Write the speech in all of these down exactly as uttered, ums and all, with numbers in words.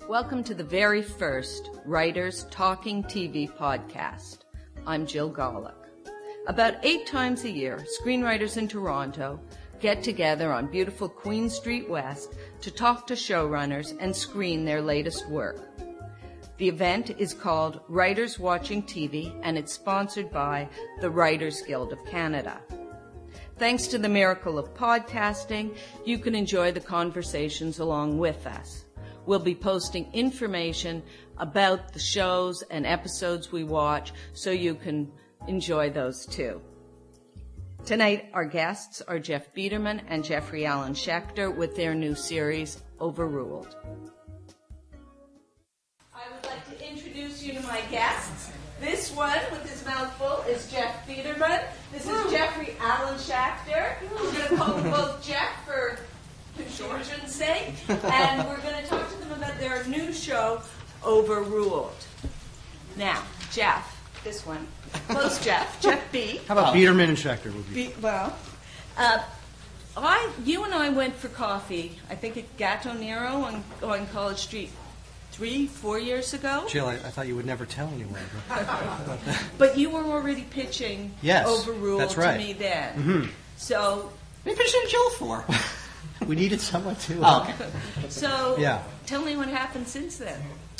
Welcome to the very first Writers Talking T V podcast. I'm Jill Gollick. About eight times a year, screenwriters in Toronto get together on beautiful Queen Street West to talk to showrunners and screen their latest work. The event is called Writers Watching T V, and it's sponsored by the Writers Guild of Canada. Thanks to the miracle of podcasting, you can enjoy the conversations along with us. We'll be posting information about the shows and episodes we watch so you can enjoy those too. Tonight, our guests are Jeff Biederman and Jeffrey Allen Schechter with their new series, Overruled. I would like to introduce you to my guests. This one with his mouth full is Jeff Biederman. This is Jeffrey Allen Schechter. We're going to call them both Jeff for confusion's sake. And we're going to talk to them about their new show, Overruled. Now, Jeff, this one. Close Jeff. Jeff B. How about oh. Biederman and Schechter? Would be? B- well, uh, I, you and I went for coffee, I think at Gato Nero on, on College Street three, four years ago. Jill, I, I thought you would never tell anyone. But, but you were already pitching yes, Overruled that's right. to me then. Mm-hmm. So, what are you pitching Jill for? We needed someone to. Oh, okay. So, yeah. Tell me what happened since then.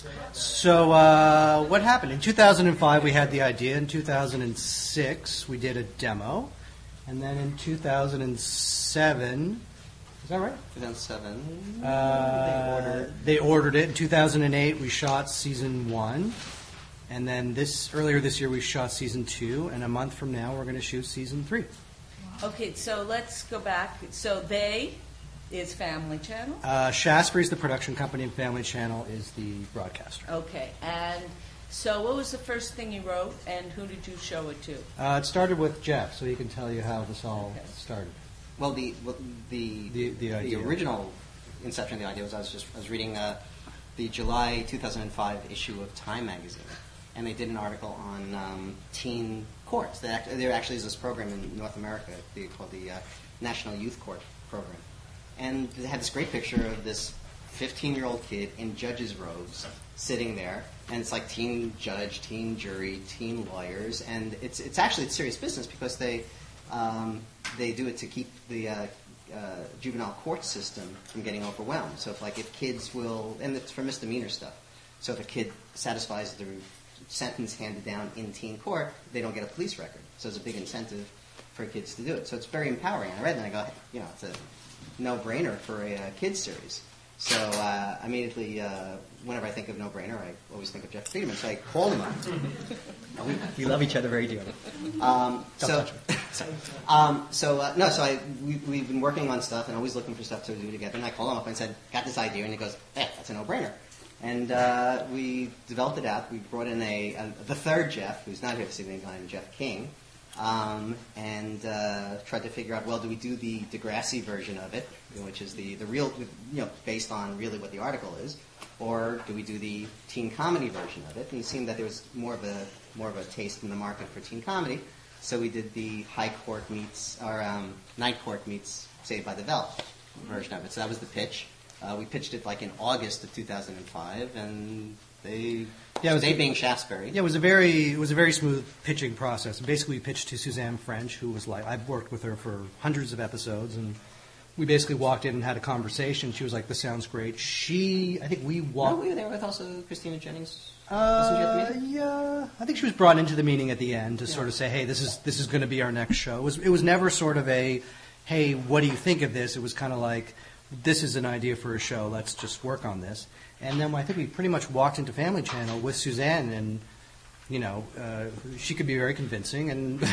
So, uh, what happened? In two thousand five, we had the idea. In two thousand six, we did a demo. And then in two thousand seven, is that right? two thousand seven, uh, they ordered. They ordered it. In two thousand eight, we shot season one. And then this earlier this year, we shot season two. And a month from now, we're going to shoot season three. Okay, so let's go back. So they is Family Channel? Uh, Shaftesbury's the production company, and Family Channel is the broadcaster. Okay, and so what was the first thing you wrote, and who did you show it to? Uh, it started with Jeff, so he can tell you how this all okay. started. Well, the well, the the, the, the original inception of the idea was I was just I was reading uh, the July two thousand five issue of Time magazine, and they did an article on um, teen courts. They act, there actually is this program in North America called the uh, National Youth Court Program. And they had this great picture of this fifteen-year-old kid in judge's robes sitting there, and it's like teen judge, teen jury, teen lawyers, and it's it's actually it's serious business because they um, they do it to keep the uh, uh, juvenile court system from getting overwhelmed. So if like if kids will, and it's for misdemeanor stuff. So if a kid satisfies the sentence handed down in teen court, they don't get a police record. So it's a big incentive for kids to do it. So it's very empowering. I read it and I go, hey, you know, it's a no-brainer for a uh, kids series. So uh, immediately, uh, whenever I think of no-brainer, I always think of Jeff Biederman. So I called him up. we, we love each other very dearly. Um, so, so, um, so uh, no, so I we, we've been working on stuff and always looking for stuff to do together. And I called him up and said, "Got this idea," and he goes, "Hey, that's a no-brainer." And uh, we developed it out. We brought in a, a the third Jeff, who's not here this evening, named Jeff King. Um, and uh, tried to figure out, well, do we do the Degrassi version of it, which is the, the real, you know, based on really what the article is, or do we do the teen comedy version of it? And it seemed that there was more of a more of a taste in the market for teen comedy, so we did the High Court meets, or um, Night Court meets Saved by the Bell version of it. So that was the pitch. Uh, we pitched it like in August of two thousand five, and they. Yeah, it was they being Shaftesbury. Yeah, it was a very it was a very smooth pitching process. Basically, we pitched to Suzanne French, who was like I've worked with her for hundreds of episodes, and we basically walked in and had a conversation. She was like, "This sounds great." She, I think we walked. No, we were there with also Christina Jennings. Uh, yeah, I think she was brought into the meeting at the end to yeah. sort of say, "Hey, this is this is going to be our next show." It was it was never sort of a, "Hey, what do you think of this?" It was kind of like, "This is an idea for a show. Let's just work on this." And then I think we pretty much walked into Family Channel with Suzanne, and you know, uh, she could be very convincing. And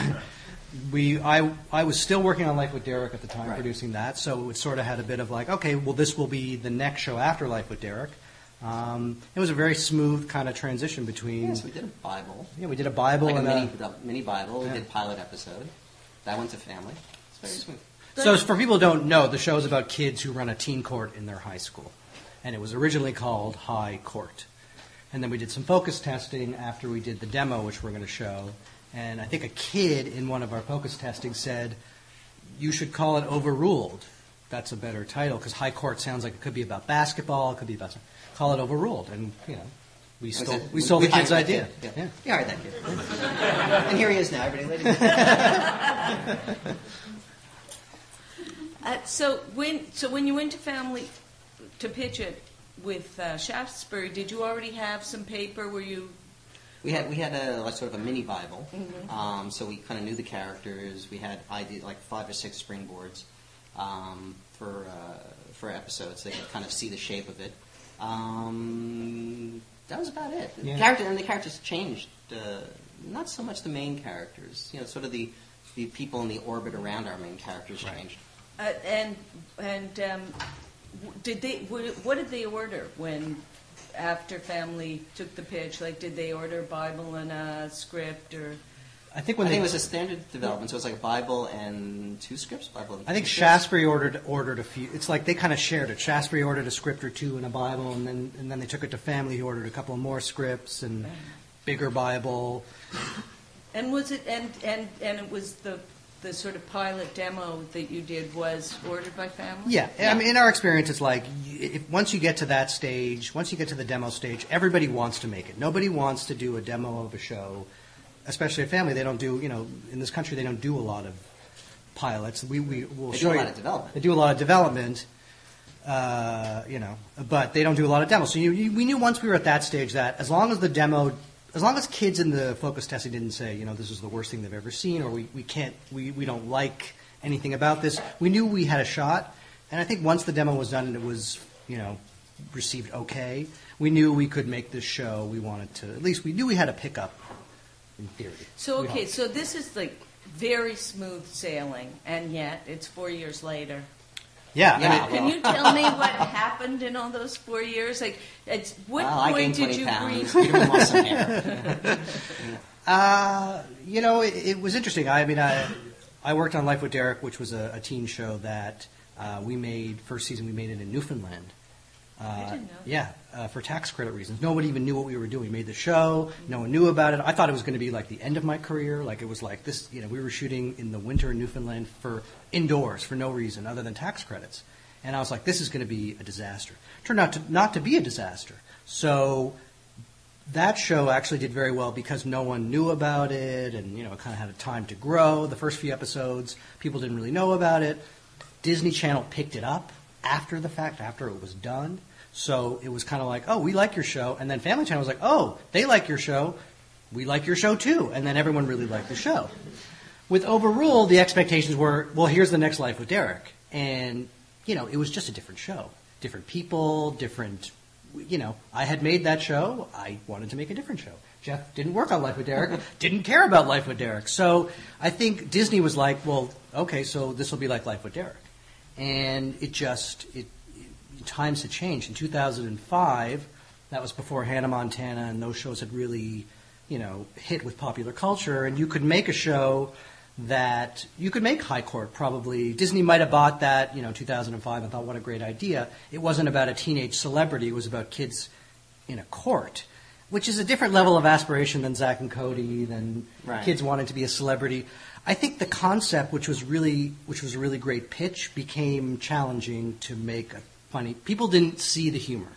we, I, I was still working on Life with Derek at the time, right. producing that, so it sort of had a bit of like, okay, well, this will be the next show after Life with Derek. Um, it was a very smooth kind of transition between. Yes, we did a Bible. Yeah, we did a Bible like and a mini, a mini Bible. Yeah. We did pilot episode. That went to Family. It's very smooth. So for people who don't know, the show is about kids who run a teen court in their high school. And it was originally called High Court. And then we did some focus testing after we did the demo, which we're going to show. And I think a kid in one of our focus testing said, you should call it Overruled. that's a better title because High Court sounds like it could be about basketball, it could be about call it Overruled, and you know we stole it, we stole we the kid's hired that idea. Kid. Yeah, yeah. You hired that kid, and here he is now. Everybody, ladies. Uh, so when so when you went to Family to pitch it with uh, Shaftesbury, did you already have some paper? Were you? We had we had a like sort of a mini Bible, Mm-hmm. um, so we kind of knew the characters. We had idea like five or six springboards um, for uh, for episodes. They could kind of see the shape of it. Um, that was about it. Yeah. The character and the characters changed. Uh, not so much the main characters. You know, sort of the the people in the orbit around our main characters Right. changed. Uh, and and um, w- did they? What, what did they order when after Family took the pitch? Like, did they order a Bible and a script, or? I think when I they think it was a standard development, so it was like a Bible and two scripts. Bible. And I think two scripts. Shaftesbury ordered ordered a few. It's like they kind of shared it. Shaftesbury ordered a script or two and a Bible, and then and then they took it to Family. He ordered a couple of more scripts and bigger Bible. And was it and and and it was the the sort of pilot demo that you did was ordered by Family? Yeah, I mean, in our experience, it's like y- if, once you get to that stage, once you get to the demo stage, everybody wants to make it. Nobody wants to do a demo of a show, especially at Family. They don't do, you know, in this country, they don't do a lot of pilots. We we will They show do a you. lot of development. They do a lot of development, uh, you know, but they don't do a lot of demos. So you, you, we knew once we were at that stage that as long as the demo, as long as kids in the focus testing didn't say, you know, this is the worst thing they've ever seen, or we, we can't, we, we don't like anything about this, we knew we had a shot. And I think once the demo was done and it was, you know, received okay, we knew we could make this show. We wanted to, at least we knew we had a pickup in theory. So We okay, hoped. so this is like very smooth sailing, and yet it's four years later. Yeah. Yeah. I mean, Can well- you tell me what happened in all those four years? Like, at what Well, I point gained did twenty you pounds. read? Peter lost some hair. Uh, you know, it, it was interesting. I mean, I, I worked on Life with Derek, which was a, a teen show that uh, we made, first season we made it in Newfoundland. Uh, I didn't know that. Yeah, uh, for tax credit reasons. Nobody even knew what we were doing. We made the show. No one knew about it. I thought it was going to be like the end of my career. Like it was like this, you know, we were shooting in the winter in Newfoundland for indoors for no reason other than tax credits. And I was like, this is going to be a disaster. Turned out to not to be a disaster. So that show actually did very well because no one knew about it, and you know, it kind of had a time to grow. The first few episodes, people didn't really know about it. Disney Channel picked it up after the fact, after it was done. So it was kind of like, oh, we like your show, and then Family Channel was like, oh, they like your show, we like your show too, and then everyone really liked the show. With Overruled, the expectations were, well, here's the next Life with Derek, and you know, it was just a different show, different people, different. You know, I had made that show. I wanted to make a different show. Jeff didn't work on Life with Derek, didn't care about Life with Derek. So I think Disney was like, well, okay, so this will be like Life with Derek. And it just, it, it times had changed. In two thousand five, that was before Hannah Montana and those shows had really, you know, hit with popular culture. And you could make a show that you could make High Court probably. Disney might have bought that, you know, two thousand five and thought, what a great idea. It wasn't about a teenage celebrity. It was about kids in a court, which is a different level of aspiration than Zack and Cody, than Right. kids wanting to be a celebrity. I think the concept, which was really, which was a really great pitch, became challenging to make a funny. People didn't see the humor.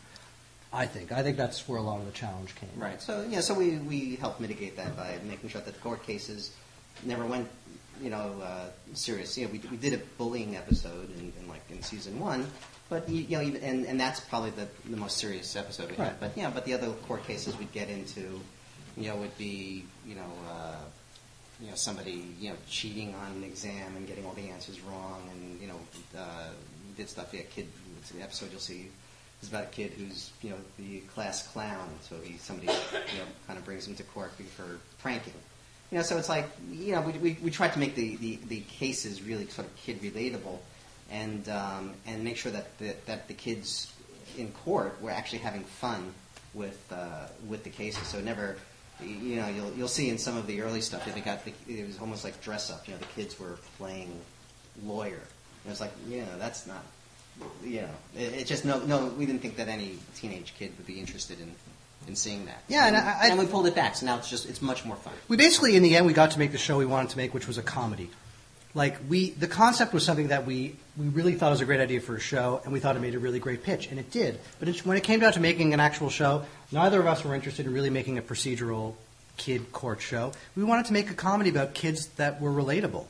I think. I think that's where a lot of the challenge came. Right. So yeah. So we we helped mitigate that by making sure that the court cases never went, you know, uh, serious. You know, we we did a bullying episode in, in like in season one, but you, you know, even, and and that's probably the the most serious episode we Right. had. But yeah, but the other court cases we'd get into, you know, would be you know. Uh, you know, somebody, you know, cheating on an exam and getting all the answers wrong, and, you know, uh, did stuff, yeah, kid, it's an episode you'll see, is about a kid who's, you know, the class clown, so he, somebody, you know, kind of brings him to court for pranking. You know, so it's like, you know, we, we, we tried to make the, the, the cases really sort of kid relatable, and, um, and make sure that the, that the kids in court were actually having fun with, uh, with the cases, so never... You know, you'll you'll see in some of the early stuff that they got the, it was almost like dress up. You know, the kids were playing lawyer. And it's like, you know, that's not, you know, it, it just no no. We didn't think that any teenage kid would be interested in, in seeing that. Yeah, and and, I- I- and we pulled it back. So now it's just it's much more fun. We basically, in the end, we got to make the show we wanted to make, which was a comedy. like we, the concept was something that we, we really thought was a great idea for a show, and we thought it made a really great pitch, and it did. But it, when it came down to making an actual show, neither of us were interested in really making a procedural kid court show. We wanted to make a comedy about kids that were relatable.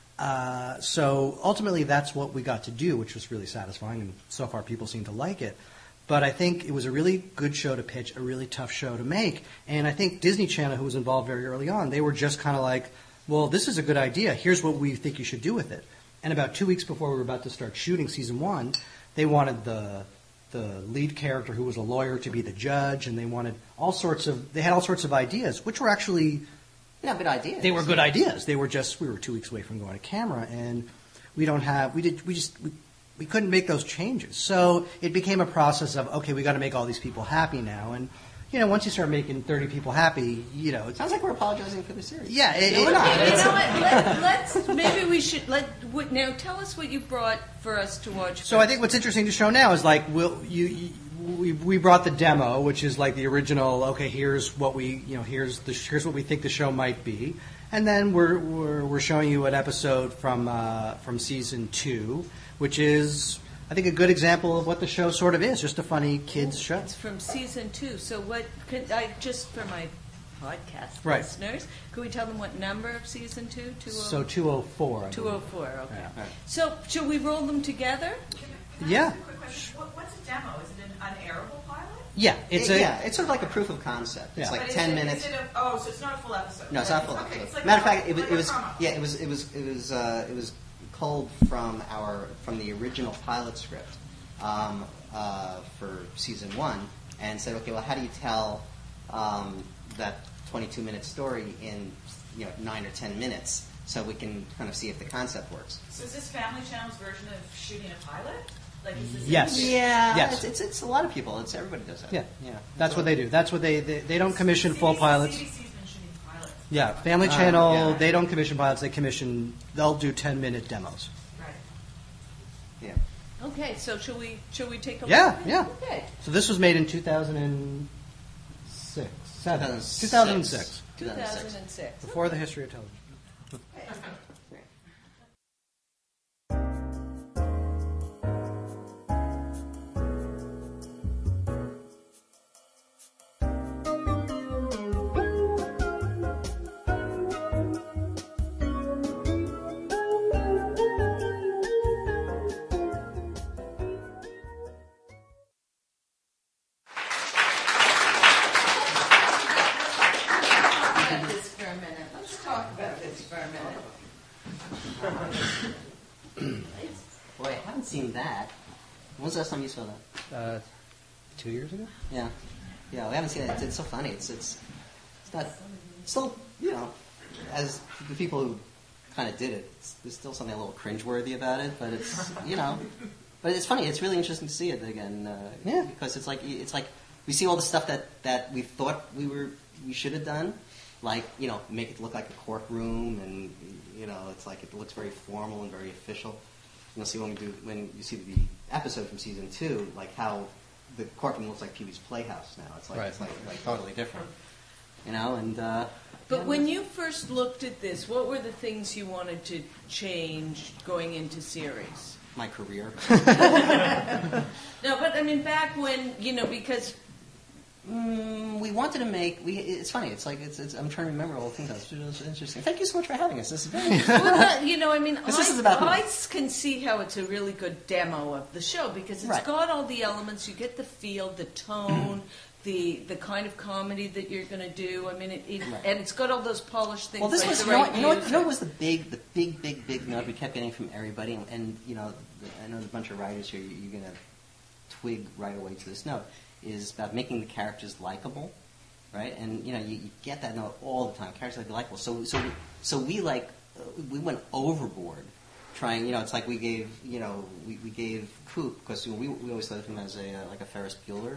Uh, so ultimately, that's what we got to do, which was really satisfying, and so far people seem to like it. But I think it was a really good show to pitch, a really tough show to make, and I think Disney Channel, who was involved very early on, they were just kind of like, well, this is a good idea. Here's what we think you should do with it. And about two weeks before we were about to start shooting season one, they wanted the the lead character, who was a lawyer, to be the judge, and they wanted all sorts of, they had all sorts of ideas, which were actually, Yeah, good ideas. they were good ideas. They were just, we were two weeks away from going to camera, and we don't have, we did, we just, we, we couldn't make those changes. So it became a process of, okay, we got to make all these people happy now, and you know, once you start making thirty people happy, you know, it's, Sounds like we're apologizing for the series. yeah, it, No, it- we're not. You know what? Let, let's maybe we should let what, now. Tell us what you brought for us to watch. So I think what's interesting to show now is like we'll, you, you we we brought the demo, which is like the original. Okay, here's what we you know here's the here's what we think the show might be, and then we're we're, we're showing you an episode from uh, from season two, which is I think a good example of what the show sort of is, just a funny kids show. It's from season two. So what? Could I just for my podcast Right. listeners, could we tell them what number of season two? Two So two oh four. two oh four. Okay. Yeah. So should we roll them together? Can I Yeah. ask a quick question? What, what's a demo? Is it an unairable pilot? Yeah, it's It- a yeah, it's sort of like a proof of concept. It's Yeah. like But is ten it- minutes. Is it a, oh, so it's not a full episode. No, it's not full. Okay, it's like Matter of a- fact, it was, like it a was promo. yeah, it was it was it was uh, it was culled from our from the original pilot script um, uh, for season one, and said, okay, well, how do you tell um, that twenty-two minute story in you know nine or ten minutes, so we can kind of see if the concept works. So is this Family Channel's version of shooting a pilot? Like, is this Yes. Yeah, Yes. It's, it's it's a lot of people. It's everybody does that. yeah, yeah. That's So- what they do. That's what they they, they don't commission full C B C pilots. C B C's been shooting pilots. Yeah, Family Ah, Channel, yeah. they don't commission pilots, they commission, they'll do ten minute demos. Right. Yeah. Okay. So should we should we take a Yeah, look? yeah. Okay. So this was made in two thousand six, seven, two two thousand six, two thousand six. before the history of television. About this for a minute. Let's talk about this for a minute. Boy, I haven't seen that. When was the last time you saw that? Uh, two years ago? Yeah, yeah, we haven't seen it. It's, it's so funny. It's it's it's not it's still you know as the people who kind of did it. It's, there's still something a little cringeworthy about it, but it's you know, but it's funny. It's really interesting to see it again. Uh, Yeah. because it's like it's like we see all the stuff that that we thought we were we should have done, like you know make it look like a courtroom, and you know it's like it looks very formal and very official. You'll see when we do when you see the episode from season two, like how the courtroom looks like Pee-wee's Playhouse now. It's like Right. it's like, like totally different, you know. And uh, But yeah, when you first looked at this, what were the things you wanted to change going into series? my career, No, but I mean back when, you know, because mm, we wanted to make. We it's funny. It's like it's, it's I'm trying to remember all the things. That's really interesting. Thank you so much for having us. This is very well, that- you know, I mean, I, This is about- I can see how it's a really good demo of the show because it's Right. got all the elements. You get the feel, the tone, the the kind of comedy that you're going to do. I mean, it, it Right. and it's got all those polished things. Well, this like was the you know, right what, you know what you know what music. was the big the big big big note we kept getting from everybody, and, and you know the, I know there's a bunch of writers here. You, you're gonna twig right away to this note is about making the characters likable, right? And you know you, you get that note all the time. Characters have to be likable. So so so we like uh, we went overboard. Trying, you know, it's like we gave, you know, we, we gave Coop because you know, we we always thought of him as a uh, like a Ferris Bueller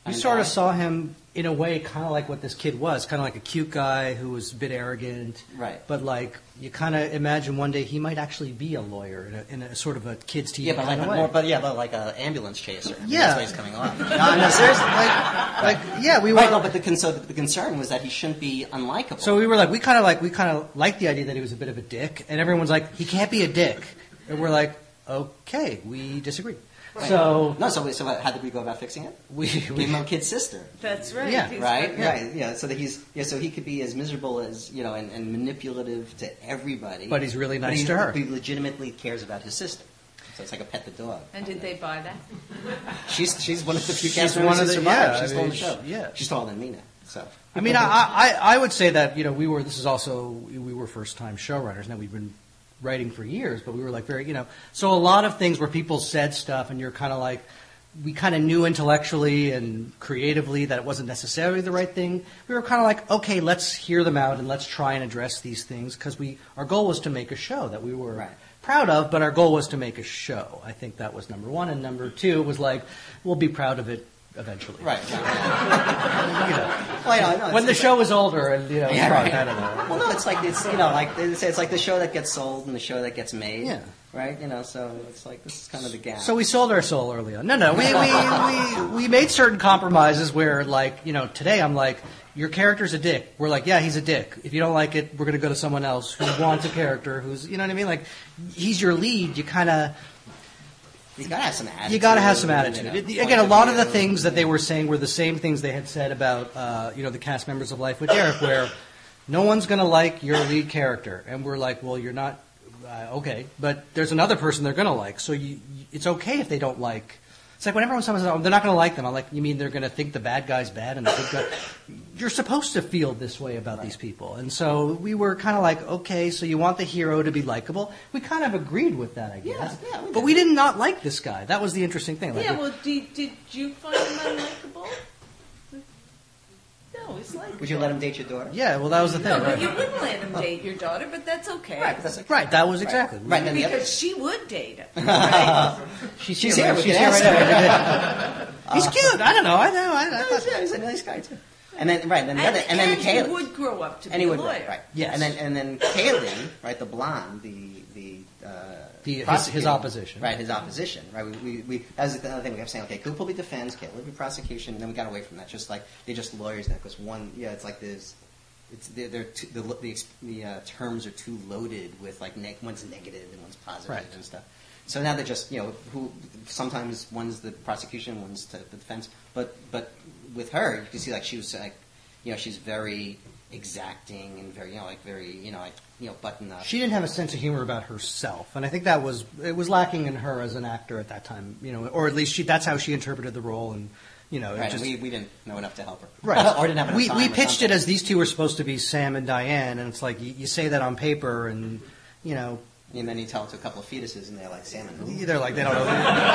We And sort of I- saw him in a way, kind of like what this kid was, kind of like a cute guy who was a bit arrogant. Right. But like you kind of imagine one day he might actually be a lawyer in a, in a sort of a kids' T V Yeah, but like kind of but way. more, but yeah, but like an ambulance chaser. I mean, Yeah. that's why he's coming off. No, no, seriously. like, like yeah, we were. Right, no, but the, con- so the concern was that he shouldn't be unlikable. So we were like, we kind of like, we kind of liked the idea that he was a bit of a dick, and everyone's like, he can't be a dick, and we're like, okay, we disagree. Right. So no, so so how did we go about fixing it? we, Give we him a kid's sister. That's right. Yeah. He's Right, got- right, yeah. So that he's yeah, so he could be as miserable as you know, and, and manipulative to everybody. But he's really but nice he, to her. He legitimately cares about his sister. So it's like a pet the dog. And did they buy that? She's she's one of the few She's cast members one of who the- survived. yeah, she's I still on mean, the show. she- yeah. she's taller than me now. So I mean, I, I, I would say that, you know, we were, this is also, we were first-time showrunners. Now, we've been writing for years, but we were like very, you know, so a lot of things where people said stuff and you're kind of like, we kind of knew intellectually and creatively that it wasn't necessarily the right thing. We were kind of like, okay, let's hear them out and let's try and address these things because we, our goal was to make a show that we were Right. proud of, but our goal was to make a show. I think that was number one. And number two was like, we'll be proud of it eventually. right. right. You know, Well, yeah, I know, when the it's- show is older and, you know, Yeah, right, right. I don't know. Well, no, it's like it's you know like they say it's like the show that gets sold and the show that gets made. Yeah. Right. You know, so it's like this is kind of the gap. So we sold our soul early on. No, no, we, we, we, we made certain compromises where, like, you know, today I'm like, your character's a dick. We're like, yeah, he's a dick. If you don't like it, we're going to go to someone else who wants a character who's, you know what I mean? Like, he's your lead. You kind of, you gotta have some attitude. you got to have some you attitude. know, It- point Again, a of lot of the view. things that they were saying were the same things they had said about, uh, you know, the cast members of Life with Derek, where no one's going to like your lead character. And we're like, well, you're not, uh, okay. But there's another person they're going to like. So you, you, it's okay if they don't like. It's like whenever someone says, oh, they're not going to like them, I'm like, you mean they're going to think the bad guy's bad and the good guy? You're supposed to feel this way about these people. And so we were kind of like, okay, so you want the hero to be likable. We kind of agreed with that, I guess. Yeah, yeah, we but did. we did not like this guy. That was the interesting thing. Like, Yeah, well, did, did you find him unlikable? No, he's likable. Would you let him date your daughter? yeah, well, that was the thing. No, but right? you wouldn't let him date your daughter, but that's okay. Right, but that's like, Right, that was exactly. Right, then the other. Because she would date him. Right? She's, She's here, here, right? we She's can here right ask now. He's cute. I don't know. I know. I, I No, thought, he's, yeah, he's a nice guy too. And then right, then the and other, and then and he Kaylee, would grow up to and be he a would lawyer. right, right. Yes. And then and then Kaylee, right, the blonde, the the. Uh, The- his- prosecutor, his opposition. Right, his opposition. Right, we, we, we that was the other thing we kept saying. Okay, Coop will be defense, Kaylee will be prosecution, and then we got away from that. Just like they're just lawyers now, because one, yeah, it's like there's, it's they're, they're too, the the, ex- the uh, terms are too loaded with like neg- one's negative and one's positive Right. and stuff. So now they're just you know who sometimes one's the prosecution, one's the the defense. But but with her, you can see like she was like, you know, she's very exacting and very you know like very you know like you know button up. she didn't have a sense of humor about herself, and I think that was it was lacking in her as an actor at that time. You know, or at least she that's how she interpreted the role, and you know, it Right, just. and we, we didn't know enough to help her. Right. or didn't have enough we time we or pitched it something. as these two were supposed to be Sam and Diane, and it's like you, you say that on paper, and you know And then you tell it to a couple of fetuses, and they're like salmon. Who? they're like they don't know.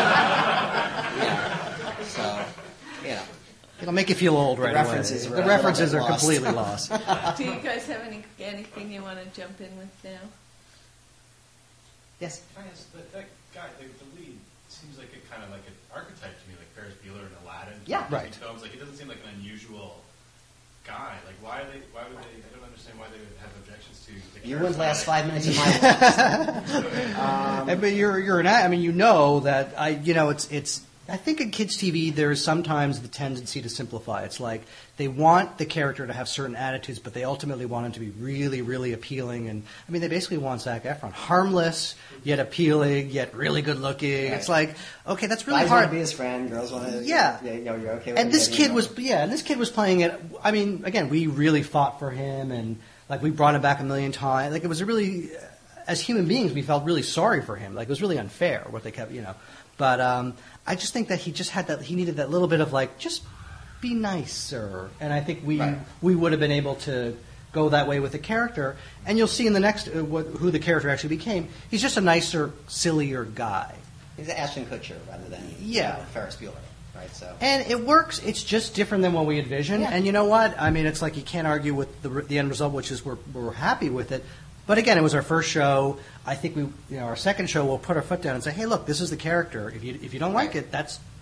Yeah. So, you know. It'll make you feel old right references away. were The a little references bit are lost. completely lost. Do you guys have any anything you want to jump in with now? Yes. Can I ask, that, that guy, the, the lead, seems like a kind of like an archetype to me, like Ferris Bueller and Aladdin. Yeah. Disney Right. Films. Like, it doesn't seem like an unusual guy. Like, why are they? Why would they? I don't understand why they would have objections to. The You wouldn't last charismatic- five minutes of my life. um, I mean, you're you're an. act- I mean, you know that I. You know, it's it's. I think in kids' T V, there's sometimes the tendency to simplify. It's like they want the character to have certain attitudes, but they ultimately want him to be really, really appealing. And I mean, they basically want Zac Efron, harmless yet appealing, yet really good looking. Right. It's like, okay, that's really guys want hard. to be his friend. Girls want to. Yeah. Yeah. You know, you're okay with And him this getting kid was, yeah, and this kid was playing it. I mean, again, we really fought for him, and like we brought him back a million times. Like it was a really, as human beings, we felt really sorry for him. Like it was really unfair what they kept, you know. But um, I just think that he just had that. He needed that little bit of like, just be nicer. And I think we Right. we would have been able to go that way with the character. And you'll see in the next uh, what, who the character actually became. He's just a nicer, sillier guy. He's an Ashton Kutcher rather than Yeah. you know, Ferris Bueller, right? So. And it works. It's just different than what we envisioned. Yeah. And you know what? I mean, it's like you can't argue with the, the end result, which is we're, we're happy with it. But again, it was our first show. I think we, you know, our second show, we'll put our foot down and say, hey, look, this is the character. If you if you don't like it, that's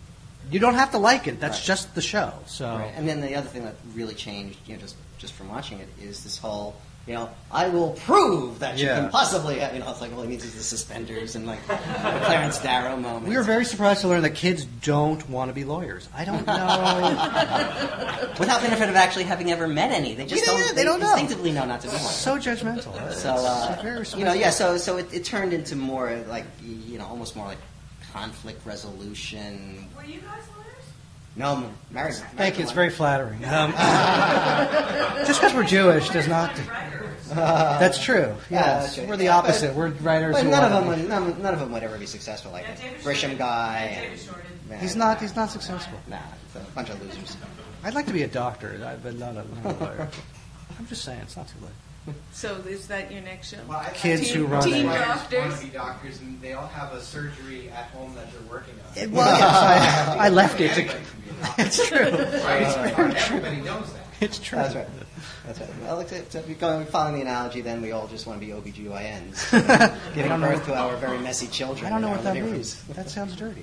You don't have to like it. That's Right. just the show. So, Right. And then the other thing that really changed, you know, just just from watching it, is this whole, you know, I will prove that you Yeah. can possibly, have, you know, it's like all he needs is the suspenders and like the Clarence Darrow moment. we were very surprised to learn that kids don't want to be lawyers. I don't know. Without benefit of actually having ever met any, they just Yeah, don't. they don't know. instinctively know not to be one. So judgmental. So, uh, It's very you know, yeah. surprising. So, so it, it turned into more like, you know, almost more like conflict resolution. Were you guys lawyers? No, I'm married. Thank you. It's very flattering. Um, just because we're Jewish does not. Writers. That's true. Yeah, Yes, that's true. we're the Yeah, opposite. but- we're writers. But who none of want them, to be- would, none, none of them would ever be successful like Yeah, the David Grisham Shorten. guy. Yeah, David and- Shorten. yeah, He's not. He's not successful. Nah, it's a bunch of losers. I'd like to be a doctor, but not a, not a lawyer. I'm just saying, it's not too late. So is that your next show? Well, I- Kids Teen- who run teen it. doctors? want to be doctors, and they all have a surgery at home that they're working on. It, well, yes, I, I left it. To, Anybody can be a doctor. it's true. Right? Everybody knows that. It's true. That's right. That's right. Well, to, to be going, following the analogy, then we all just want to be O B G Y Ns, giving don't know birth what- to our very messy children. I don't know in what our that living means. rooms. That sounds dirty.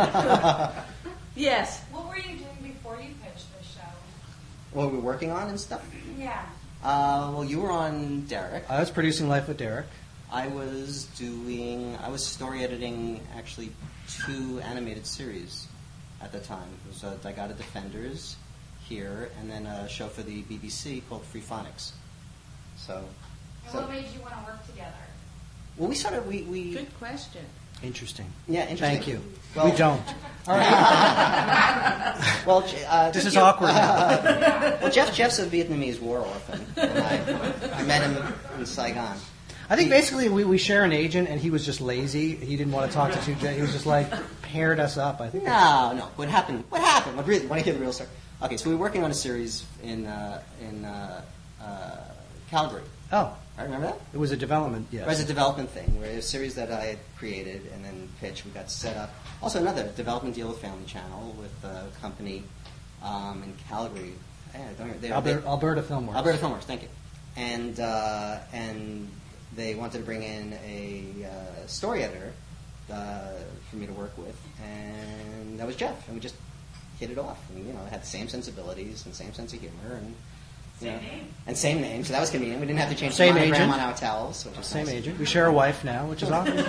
Yes. What were you doing before you pitched the show? What we're working on and stuff. Yeah. Uh, well, you were on Derek. I was producing Life with Derek. I was doing. I was story editing actually two animated series at the time. It was uh, Daigata Defenders here, and then a show for the B B C called Free Phonics. So, And so what made you want to work together? well, we started. We, we Good question. Interesting. yeah. Interesting. Thank you. Well, we don't. Well, J- uh, This is you- awkward now. Well, Jeff Jeff's a Vietnamese war orphan. And I, I met him in Saigon. I think basically we, we share an agent, and he was just lazy. He didn't want to talk to two. He was just like paired us up. I think. No, no. What happened? What happened? What really? Want to hear the real story? Okay, so we were working on a series in uh, in uh, uh, Calgary. Oh, Right, remember that? it was a development. Yes. It was a development thing, where it was a series that I had created and then pitched. We got set up. Also, another development deal with Family Channel with a company um, in Calgary. Yeah, I don't, they, Alberta, they, Alberta Filmworks. Alberta Filmworks, thank you. And uh, and they wanted to bring in a uh, story editor uh, for me to work with, and that was Jeff. And we just hit it off. And you know, it had the same sensibilities and same sense of humor, and you Same know, name. and same name. So that was convenient. We didn't have to change Same the monogram agent. on our towels, which is Same nice. agent. We share a wife now, which is awesome.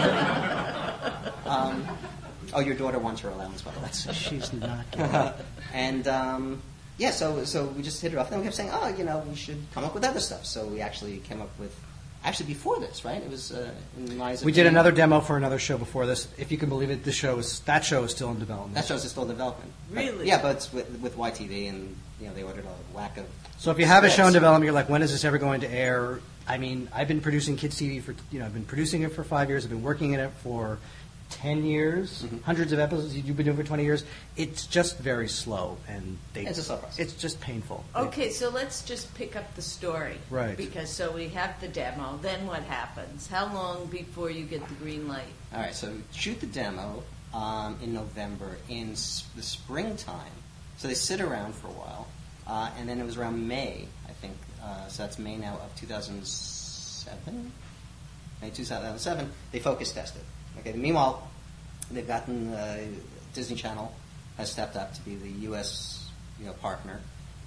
Um, oh, your daughter wants her allowance, by the way. She's not. Kidding. And um, yeah, so so we just hit it off. Then we kept saying, oh, you know, we should come up with other stuff. So we actually came up with, actually before this, right? It was uh, in Lies of We did Pain. another demo for another show before this. If you can believe it, this show is that show is still in development. That show's still in development. But- Really? yeah, but it's with, with Y T V, and you know they ordered a whack of. So if you have a show in scripts. development, you're like, when is this ever going to air? I mean, I've been producing kids T V for, you know, I've been producing it for five years. I've been working in it for ten years, Mhm. hundreds of episodes. You've been doing it for twenty years. It's just very slow, and they, It's a slow process. It's just painful. Okay, so let's just pick up the story. Right. Because so we have the demo. Then what happens? How long before you get the green light? All right, so shoot the demo um, in November. In s- the springtime, so they sit around for a while, uh, and then it was around May, I think. Uh, so that's May now of two thousand seven. May two thousand seven. They focus tested. Okay. Meanwhile, they've gotten uh, Disney Channel has stepped up to be the U S you know partner,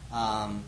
um,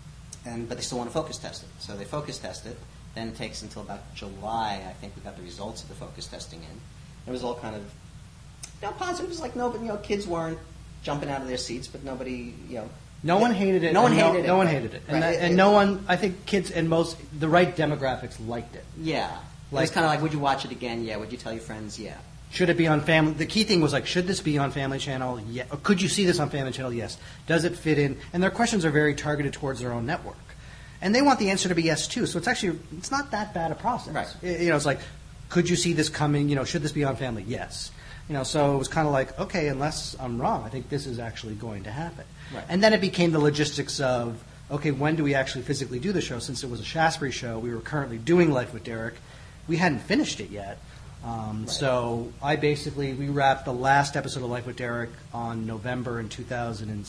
and but they still want to focus test it. So they focus test it. Then it takes until about July, I think we got the results of the focus testing in. It was all kind of, you know, positive. It was like, no, but, you know, kids weren't jumping out of their seats, but nobody, you know. No one hated it. No one and hated it. No one right. hated it, and, Right. that, It- and it- no one. I think kids and most the right demographics liked it. Yeah. it was Like- kind of like, would you watch it again? Yeah. Would you tell your friends? Yeah. Should it be on Family? The key thing was like, should this be on Family Channel? Yeah. Or could you see this on Family Channel? Yes. Does it fit in? And their questions are very targeted towards their own network, and they want the answer to be yes too. So it's actually it's not that bad a process. Right. I- You know, it's like, could you see this coming? You know, should this be on Family? Yes. You know, so it was kind of like, okay, unless I'm wrong, I think this is actually going to happen. Right. And then it became the logistics of, okay, when do we actually physically do the show? Since it was a Shaftesbury show, we were currently doing Life with Derek. We hadn't finished it yet. Um, Right. So I basically, we wrapped the last episode of Life with Derek on November in two thousand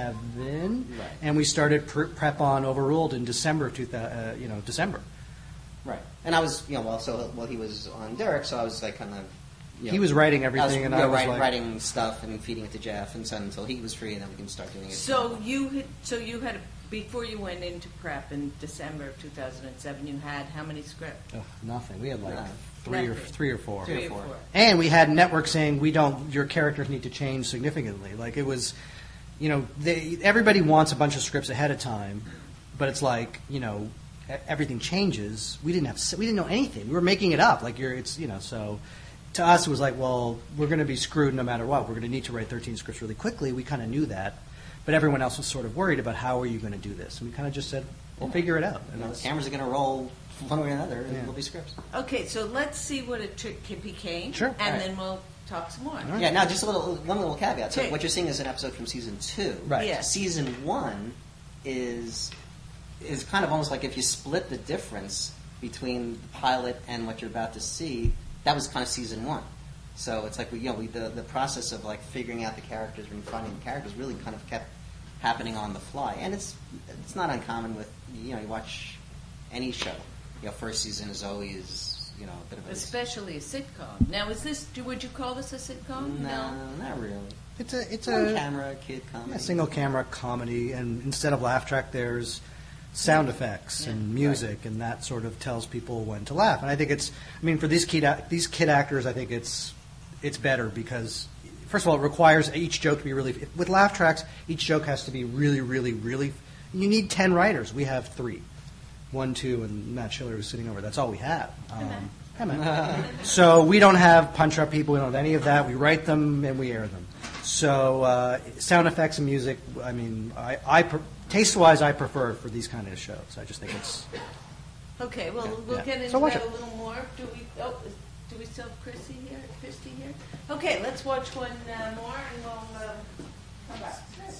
seven. Right. And we started pre- prep on Overruled in December of two thousand, uh, you know, December. Right. And I was, you know, well, so while he was on Derek, so I was like kind of you He know, was writing I was, everything, and you know, I was writing, like- writing stuff and feeding it to Jeff, and so until he was free, and then we can start doing it. So you had, so you had, before you went into prep in December of two thousand seven, you had how many scripts? Ugh, nothing. We had like No. three or Nothing. three or four. Three or Three or four. four. And we had networks saying we don't. Your characters need to change significantly. Like it was, you know, they, everybody wants a bunch of scripts ahead of time, but it's like you know, e- everything changes. We didn't have. We didn't know anything. We were making it up. Like you're. It's you know. So to us, it was like, well, we're going to be screwed no matter what. We're going to need to write thirteen scripts really quickly. We kind of knew that, but everyone else was sort of worried about how are you going to do this. And we kind of just said, we'll figure it out. You And know, the that's- cameras are going to roll one way or another, and Yeah. there'll be scripts. Okay, so let's see what it trick became. Sure. And All right. then we'll talk some more. right. Yeah, now just a little, one little caveat. So Okay. what you're seeing is an episode from season two. Right. Yeah. Season one is is kind of almost like if you split the difference between the pilot and what you're about to see. That was kind of season one. So it's like we, you know, we, the the process of like figuring out the characters and finding the characters really kind of kept happening on the fly, and it's it's not uncommon with you know you watch any show. You know, first season is always you know a bit of a Especially a sitcom. Now, is this? Do, would you call this a sitcom? no, not really. It's a. It's One a. camera kid comedy. A single camera comedy, and instead of laugh track, there's sound effects Yeah. and music, and that sort of tells people when to laugh. And I think it's, I mean, for these kid ac- these kid actors, I think it's it's better because, first of all, it requires each joke to be really. With laugh tracks, each joke has to be really, really, really. You need ten writers. We have three, one, two, and Matt Schiller who's sitting over. That's all we have. Um, hi, Matt. So we don't have punch up people. We don't have any of that. We write them and we air them. So uh, sound effects and music. I mean, I, I pre- taste-wise, I prefer for these kind of shows. I just think it's. Okay, well, we'll Yeah. get into So watch that it. a little more. Do we? Oh, is- do we still have Chrissy here? Christy here? Okay, let's watch one uh, more, and we'll um, come back.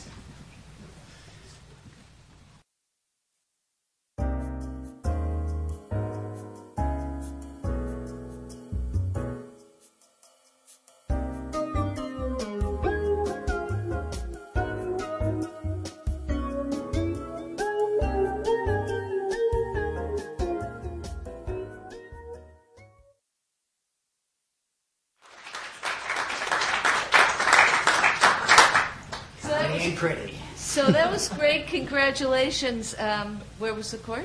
So that was, pretty. so that was great. Congratulations. Um, where was the court?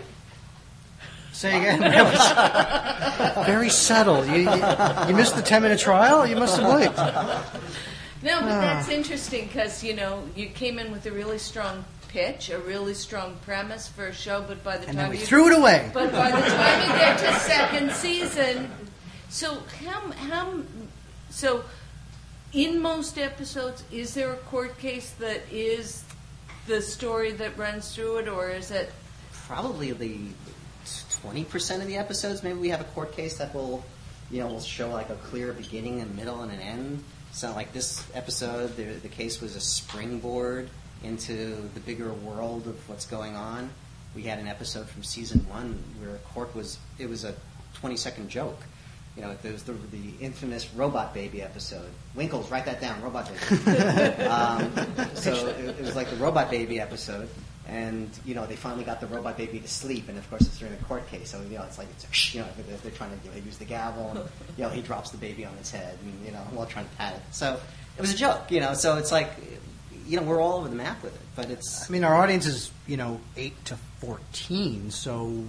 Say again. That was very subtle. You, you, you missed the ten-minute trial. You must have blinked. No, but that's interesting because, you know, you came in with a really strong pitch, a really strong premise for a show, but by the And time then we you threw it away. but by the time you get to second season, so how how so in most episodes, is there a court case that is the story that runs through it, or is it? Probably the twenty percent of the episodes, maybe we have a court case that will, you know, will show like a clear beginning and middle and an end. So like this episode, the, the case was a springboard into the bigger world of what's going on. We had an episode from season one where a court was, it was a twenty second joke. You know, there was the, the infamous Robot Baby episode. Winkles, write that down, Robot Baby. um, so it, it was like the Robot Baby episode. And, you know, they finally got the robot baby to sleep, and of course it's during a court case, so, you know, it's like, it's, you know, they're, they're trying to you know, use the gavel, and, you know, he drops the baby on his head, and, you know, while trying to pat it. So it was a joke, you know, so it's like, you know, we're all over the map with it, but it's... I mean, our audience is, you know, eight to fourteen, so,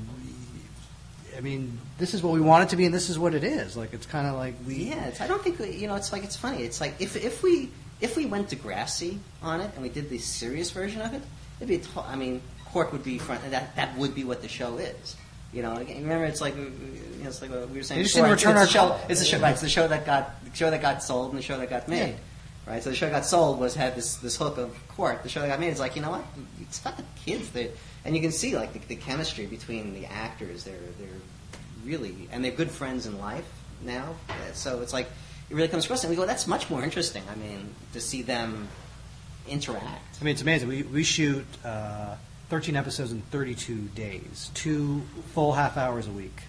I mean, this is what we want it to be, and this is what it is. Like, it's kind of like we... Yeah, it's, I don't think, we, you know, it's like, it's funny. It's like, if if we if we went Degrassi on it, and we did the serious version of it, it'd be, a to- I mean, Cork would be front, that that would be what the show is. You know, again, remember, it's like, you know, it's like what we were saying They just before. didn't return it's the our show. call. It's the show, right? It's the show that got the show that got sold and the show that got made. Yeah. Right, so the show that got sold was had this this hook of Cork. The show that got made is like, you know what? It's got the kids there, and you can see like the, the chemistry between the actors. They're they're really, and they're good friends in life now. So it's like it really comes across, and we go, that's much more interesting. I mean, to see them interact. I mean, it's amazing. We we shoot uh, thirteen episodes in thirty-two days, two full half hours a week.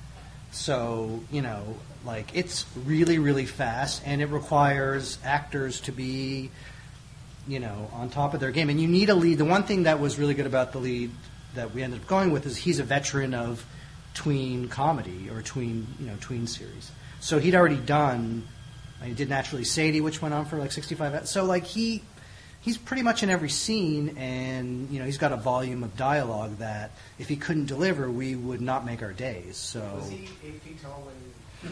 So, you know, like, it's really, really fast, and it requires actors to be, you know, on top of their game. And you need a lead. The one thing that was really good about the lead that we ended up going with is he's a veteran of tween comedy or tween, you know, tween series. So he'd already done He did Naturally Sadie, which went on for like sixty-five. So like he, he's pretty much in every scene, and you know he's got a volume of dialogue that if he couldn't deliver, we would not make our days. So Was he eight feet tall when?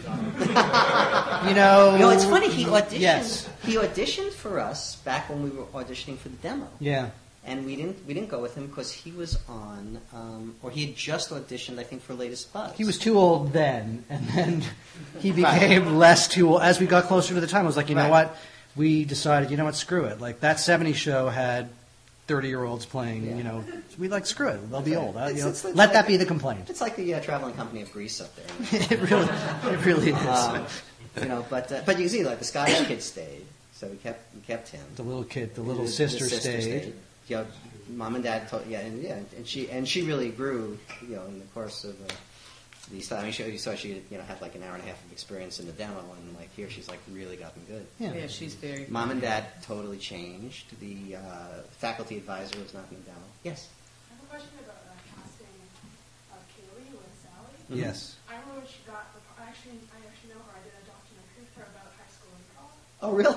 you know, You know, it's funny. He auditioned. Yes. He auditioned for us back when we were auditioning for the demo. Yeah. And we didn't we didn't go with him because he was on, um, or he had just auditioned, I think, for Latest Buzz. He was too old then, and then he became less too old. As we got closer to the time, I was like, you know Right. what? We decided, you know what? Screw it. Like that seventies show had thirty-year-olds playing. Yeah. You know, we like screw it. They'll be old. Uh, you It's- know, it's- it's let like- that be the complaint. It's like the uh, traveling company of Greece up there. it really, it really is. Um, you know, but uh, but you can see, like the Scottish kid stayed, so we kept we kept him. the little kid, the little The- sister, the stayed. You know, mom and dad told, yeah, and yeah, and she and she really grew, you know, in the course of uh, these. I mean, she, you saw she, you know, had like an hour and a half of experience in the demo, and like here, she's like really gotten good. Yeah. Yeah, she's very. Mom and dad totally changed. The uh, faculty advisor was not in the demo. Yes. I have a question about uh, casting uh, Kaylee with Sally. Yes. I remember when she got the part. Actually, I actually know her. I did a documentary with her about high school improv. Oh, really?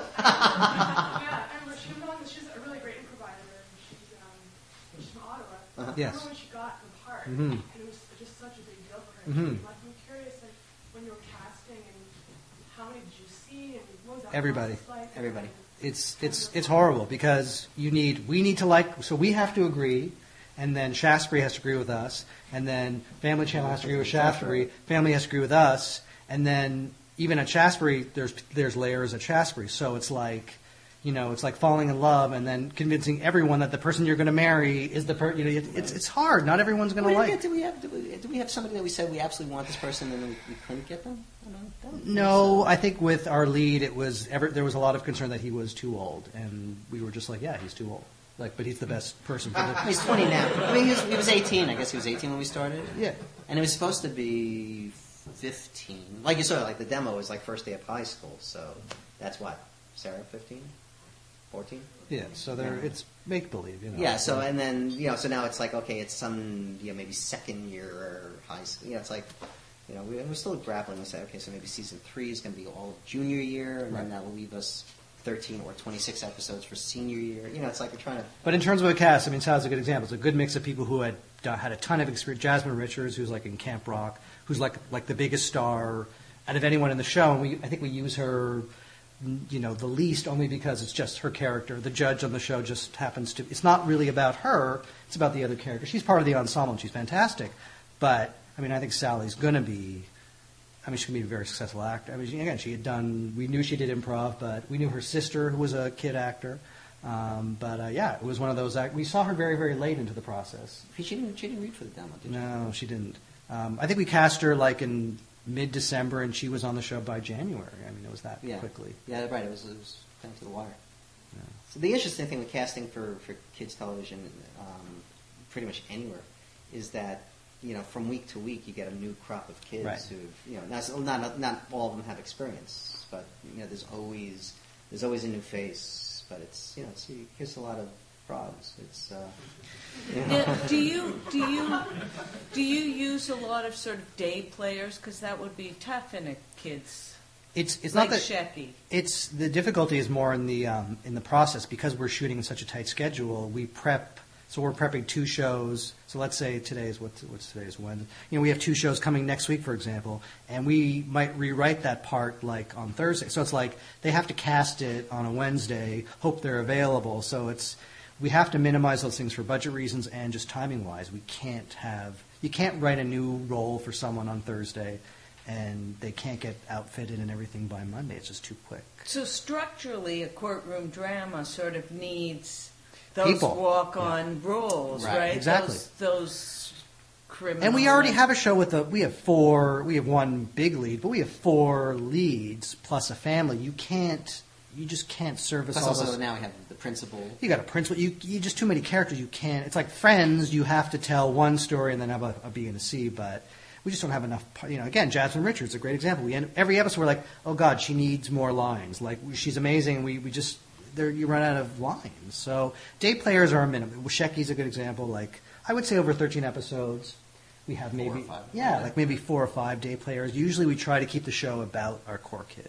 Yeah, I remember she was on. She's a really great improviser. And she's um, she's from Ottawa. Uh-huh. Yes. I remember when she got the part, Mhm. and it was just such a big deal for her. Mhm. Like, I'm curious, like when you were casting, and how many did you see, and what was that Everybody. process like? Everybody. It's it's it's horrible because you need we need to like so we have to agree, and then Shaftesbury has to agree with us, and then Family Channel has to agree with Shaftesbury, Family has to agree with us, and then even at Shaftesbury there's there's layers at Shaftesbury, so it's like. You know, it's like falling in love and then convincing everyone that the person you're going to marry is the person. You know, it, it's it's hard. Not everyone's going to Well, like. do we have do we, do we have somebody that we said we absolutely want this person and then we, we couldn't get them? I don't, don't think No, so. I think with our lead, it was ever, there was a lot of concern that he was too old, and we were just like, yeah, he's too old. Like, but he's the best person for the. He's twenty now. I mean, he was, he was eighteen. I guess he was eighteen when we started. Yeah. And it was supposed to be fifteen. Like you saw, like the demo was like first day of high school, so that's what Sarah fifteen. fourteen? Yeah, so there Yeah. it's make believe, you know. Yeah, so and then you know, so now it's like okay, it's some you know maybe second year or high school. You know, it's like you know we, we're still grappling. We say okay, so maybe season three is going to be all junior year, and Right. then that will leave us thirteen or twenty-six episodes for senior year. You know, it's like we're trying to. But in terms of a cast, I mean, Sal's a good example. It's a good mix of people who had done, had a ton of experience. Jasmine Richards, who's like in Camp Rock, who's like like the biggest star out of anyone in the show, and we I think we use her. You know, the least only because it's just her character. The judge on the show just happens to. It's not really about her. It's about the other character. She's part of the ensemble, and she's fantastic. But I mean, I think Sally's going to be. I mean, she's going to be a very successful actor. I mean, she, again, she had done. We knew she did improv, but we knew her sister, who was a kid actor. Um, but uh, yeah, it was one of those. Act- we saw her very, very late into the process. She didn't. She didn't read for the demo, did she? No, she didn't. Um, I think we cast her like in mid-December, and she was on the show by January. I mean, it was that Yeah. quickly. Yeah, right. It was it was down to the wire. Yeah. So the interesting thing with casting for, for kids television, um, pretty much anywhere, is that you know from week to week you get a new crop of kids Right. who you know not, not not all of them have experience, but you know there's always there's always a new face, but it's you know it's, you kiss a lot of frogs. It's uh, you know. Now, do you do you do you use a lot of sort of day players? Because that would be tough in a kid's. It's it's like not that Shecky. it's the difficulty is more in the um, in the process because we're shooting in such a tight schedule. We prep, so we're prepping two shows. So let's say today's what's what's today's Wednesday. You know, we have two shows coming next week, for example, and we might rewrite that part like on Thursday. So it's like they have to cast it on a Wednesday, hope they're available. So it's we have to minimize those things for budget reasons and just timing wise. We can't have you can't write a new role for someone on Thursday. And they can't get outfitted and everything by Monday. It's just too quick. So structurally, a courtroom drama sort of needs those People. walk-on roles, Right, right? exactly. Those, those criminal. And we already have a show with a. We have four. We have one big lead, but we have four leads plus a family. You can't. You just can't service Plus all also those. now we have the principal. You got a principal. You you just too many characters. You can't. It's like Friends. You have to tell one story and then have a, a B and a C, but. We just don't have enough, you know, again, Jasmine Richards is a great example. We end, every episode we're like, oh, God, she needs more lines. Like, she's amazing. We, we just, there you run out of lines. So day players are a minimum. Shecky's a good example. Like, I would say over thirteen episodes, we have maybe, or five. yeah, like maybe four or five day players. Usually we try to keep the show about our core kids.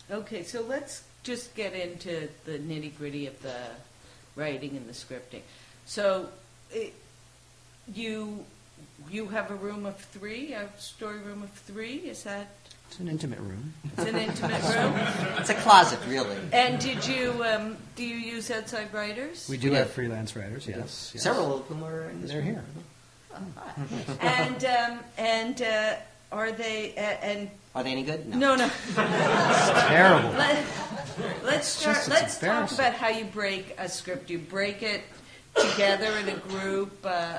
Okay, so let's just get into the nitty-gritty of the writing and the scripting. So, it, you you have a room of three, a story room of three. Is that? It's an intimate room. It's an intimate room. It's a closet, really. And did you um, do you use outside writers? We do We have do. freelance writers. Yes, yes. Several of whom are in this They're room. here. And um, and uh, are they? Uh, and Are they any good? no, no. Terrible. Let, let's start. just- it's Let's talk embarrassing. about how you break a script. You break it together in a group. Uh,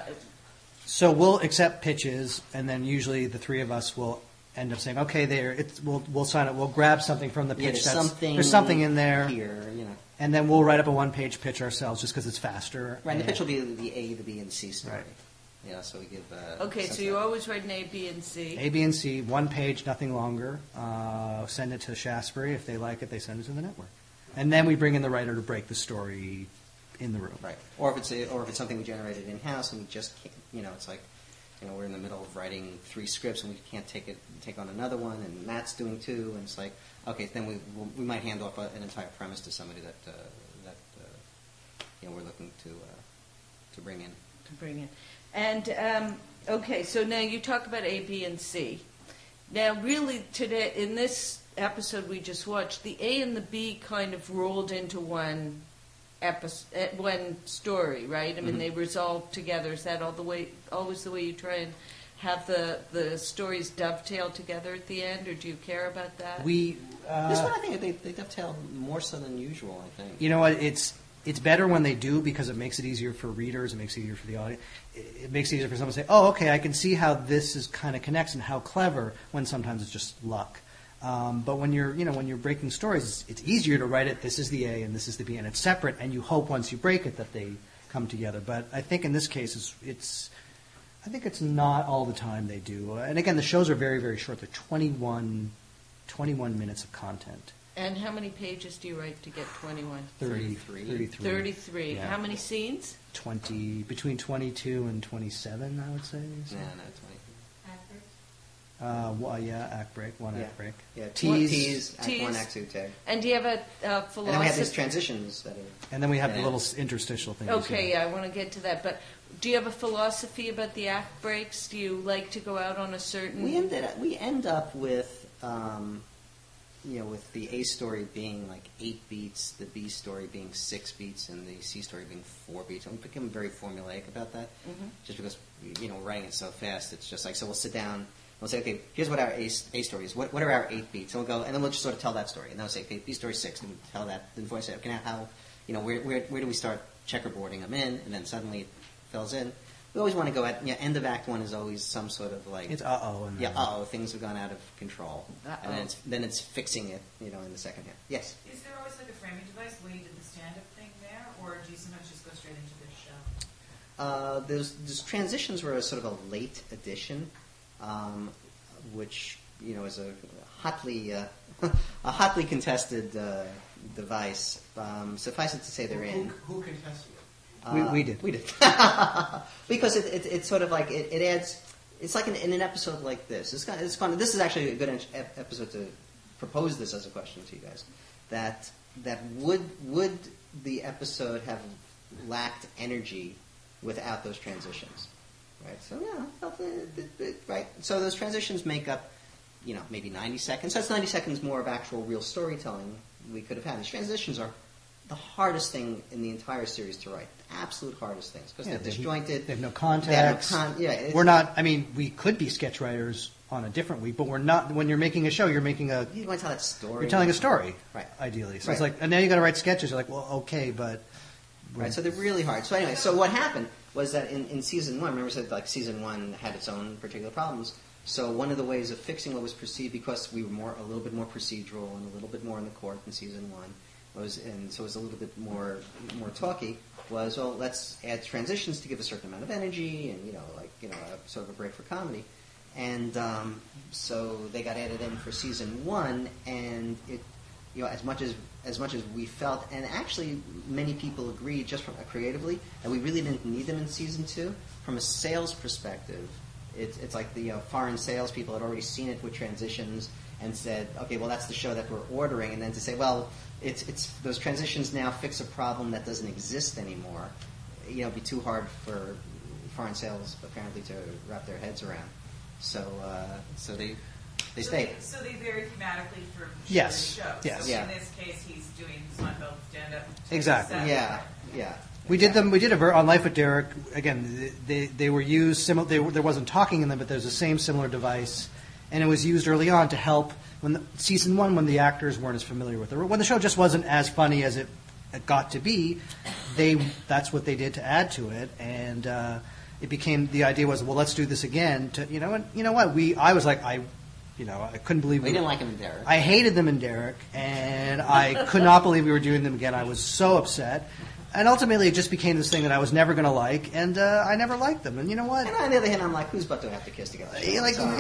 So we'll accept pitches, and then usually the three of us will end up saying, "Okay, there, it's, we'll we'll sign it. We'll grab something from the pitch. Yeah, there's that's, something. there's something in there, Here, you know. and then we'll write up a one-page pitch ourselves, just because it's faster." Right, and the And- pitch will be the A, the B, and C story. Right. Yeah, so we give. Uh, okay, so some you sort of- always write an A, B, and C. A, B, and C, one page, nothing longer. Uh, send it to Shaftesbury. If they like it, they send it to the network, and then we bring in the writer to break the story in the room. Right. Or if it's a, or if it's something we generated in house and we just can't, you know, it's like, you know, we're in the middle of writing three scripts and we can't take it take on another one, and Matt's doing two, and it's like, okay, then we we'll, we might hand off a, an entire premise to somebody that uh, that uh, you know we're looking to uh, to bring in. To bring in. And, um, okay, so now you talk about A, B, and C. Now, really, today, in this episode we just watched, the A and the B kind of rolled into one episode, one story, right? I mean, Mhm. they resolved together. Is that all the way, always the way you try and have the, the stories dovetail together at the end, or do you care about that? We. Uh, This one, I think they, they dovetail more so than usual. I think. You know what? It's it's better when they do, because it makes it easier for readers. It makes it easier for the audience. It, it makes it easier for someone to say, "Oh, okay, I can see how this is kind of connects and how clever." When sometimes it's just luck. Um, but when you're you know when you're breaking stories, it's, it's easier to write it. This is the A and this is the B, and it's separate. And you hope once you break it that they come together. But I think in this case, it's, it's I think it's not all the time they do. And again, the shows are very very short. They're twenty-one, twenty-one minutes of content. And how many pages do you write to get twenty-one? thirty, thirty-three. thirty-three. thirty-three. Yeah. How many scenes? twenty between twenty-two and twenty-seven, I would say. So. No, no, twenty. Uh, well, yeah, act break, one Yeah. act break. Yeah, Tease. tease, act Tease. one, act two, tag. And do you have a, a And then we have these philosophy? transitions that are. And then we have the Yeah. little s- interstitial things. Okay, yeah, I want to get to that. But do you have a philosophy about the act breaks? Do you like to go out on a certain? We ended up, we end up with, um, you know, with the A story being like eight beats, the B story being six beats, and the C story being four beats. And we become very formulaic about that, Mhm. just because you know writing it so fast. It's just like, so we'll sit down. We'll say, okay, here's what our A, A story is. What, what are our eight beats? And we'll go, and then we'll just sort of tell that story. And then we'll say, okay, B story six. And we tell that. Then before I say, okay, now how, you know, where, where, where do we start checkerboarding them in? And then suddenly it fills in. We always want to go at, you know, end of act one is always some sort of like, It's uh oh. yeah, uh oh, things have gone out of control. Uh-oh. And then it's, then it's fixing it, you know, in the second half. Yes. Is there always like a framing device the way you did the stand-up thing there, or do you sometimes just go straight into the show? Uh, those, those transitions were a sort of a late addition, um, which you know is a hotly uh, a hotly contested uh, device. Um, suffice it to say, they're in. Who, who contested it? We- Uh, we did. We did. Because it, it, it's sort of like it, it adds. It's like in, in an episode like this. It's kind of, it's kind of, this is actually a good ep- episode to propose this as a question to you guys. That that would would the episode have lacked energy without those transitions, right? So yeah, I felt it- it- it- right. So those transitions make up, you know, maybe ninety seconds. So it's ninety seconds more of actual real storytelling we could have had. These transitions are the hardest thing in the entire series to write. Absolute hardest things because Yeah, they're they- disjointed. They have no They have no context. con- yeah, it's- we're not. I mean, we could be sketch writers on a different week, but we're not. When you're making a show, you're making a. You want to tell that story. You're telling a story, Right. Ideally, so Right. it's like, and now you got to write sketches. You're like, well, okay, but Right, so they're really hard. So anyway, so what happened was that in, in season one, remember I said like season one had its own particular problems. So one of the ways of fixing what was perceived, because we were more a little bit more procedural and a little bit more in the court in season one, was and so it was a little bit more more talky. Was well, let's add transitions to give a certain amount of energy and you know like you know a, sort of a break for comedy. And um, so they got added in for season one, and it, you know, as much as as much as we felt, and actually many people agreed, just from uh, creatively, that we really didn't need them in season two. From a sales perspective, it's it's like the uh, foreign salespeople had already seen it with transitions, and said, okay, well, that's the show that we're ordering, and then to say, well, it's it's those transitions now fix a problem that doesn't exist anymore. You know, it'd be too hard for foreign sales apparently to wrap their heads around. So, uh, so they they so stayed. They, so they vary thematically from show Yes. to show. Yes. So Yeah. in this case, he's doing Seinfeld stand-up. Exactly. Yeah, yeah. We did them. We did a ver- on Life with Derek. Again, they they were used. Similar. They, were- there wasn't talking in them, but there's the same similar device, and it was used early on to help when the, season one when the actors weren't as familiar with it, when the show just wasn't as funny as it, it got to be. They that's what they did to add to it, and uh, it became the idea was, well, let's do this again. To you know, and you know what we I was like I, you know, I couldn't believe We didn't like him in Derek. I hated them in Derek, and I could not believe we were doing them again. I was so upset. And ultimately, it just became this thing that I was never going to like, and uh, I never liked them. And you know what? And on the other hand, I'm like, who's about to have to kiss together? You, like, So- you,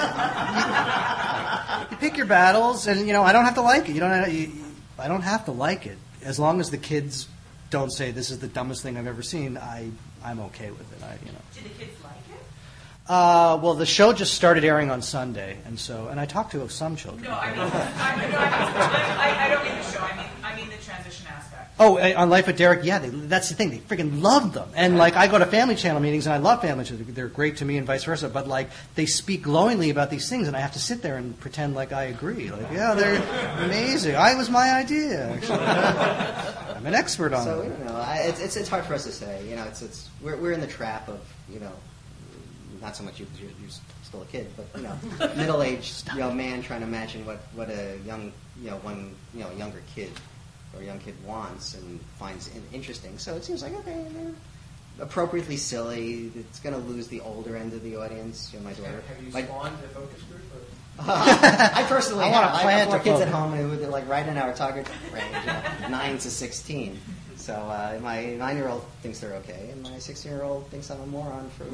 you pick your battles, and you know I don't have to like it. You don't. Have, you, I don't have to like it as long as the kids don't say this is the dumbest thing I've ever seen. I I'm okay with it. I you know. Did the kids like it? Uh, well, the show just started airing on Sunday, and so and I talked to some children. No, I mean, I, no, I, I, I don't mean the show. I mean, I mean the transition aspect. Oh, uh, on Life with Derek, yeah, they, that's the thing. They freaking love them. And, like, I go to Family Channel meetings, and I love Family Channel. They're great to me and vice versa. But, like, they speak glowingly about these things, and I have to sit there and pretend like I agree. Like, yeah, they're amazing. I was my idea, actually. I'm an expert on So it. you know, I, it's, it's it's hard for us to say. You know, it's it's we're we're in the trap of you know, not so much you because you're, you're still a kid, but you know, middle-aged you know man trying to imagine what, what a young you know one you know younger kid or young kid wants and finds in, interesting. So it seems like okay, they're appropriately silly. It's going to lose the older end of the audience. You know, my daughter. Have you my, spawned a focus group? Or? I personally I have. want to I plant have four a kids at focus. home who are like right in our target range, you know, nine to sixteen. So uh, my nine-year-old thinks they're okay, and my sixteen-year-old thinks I'm a moron for. Uh,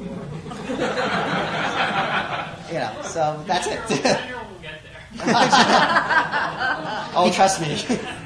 yeah, so that's it. Nine-year-old will get there. Oh, trust me,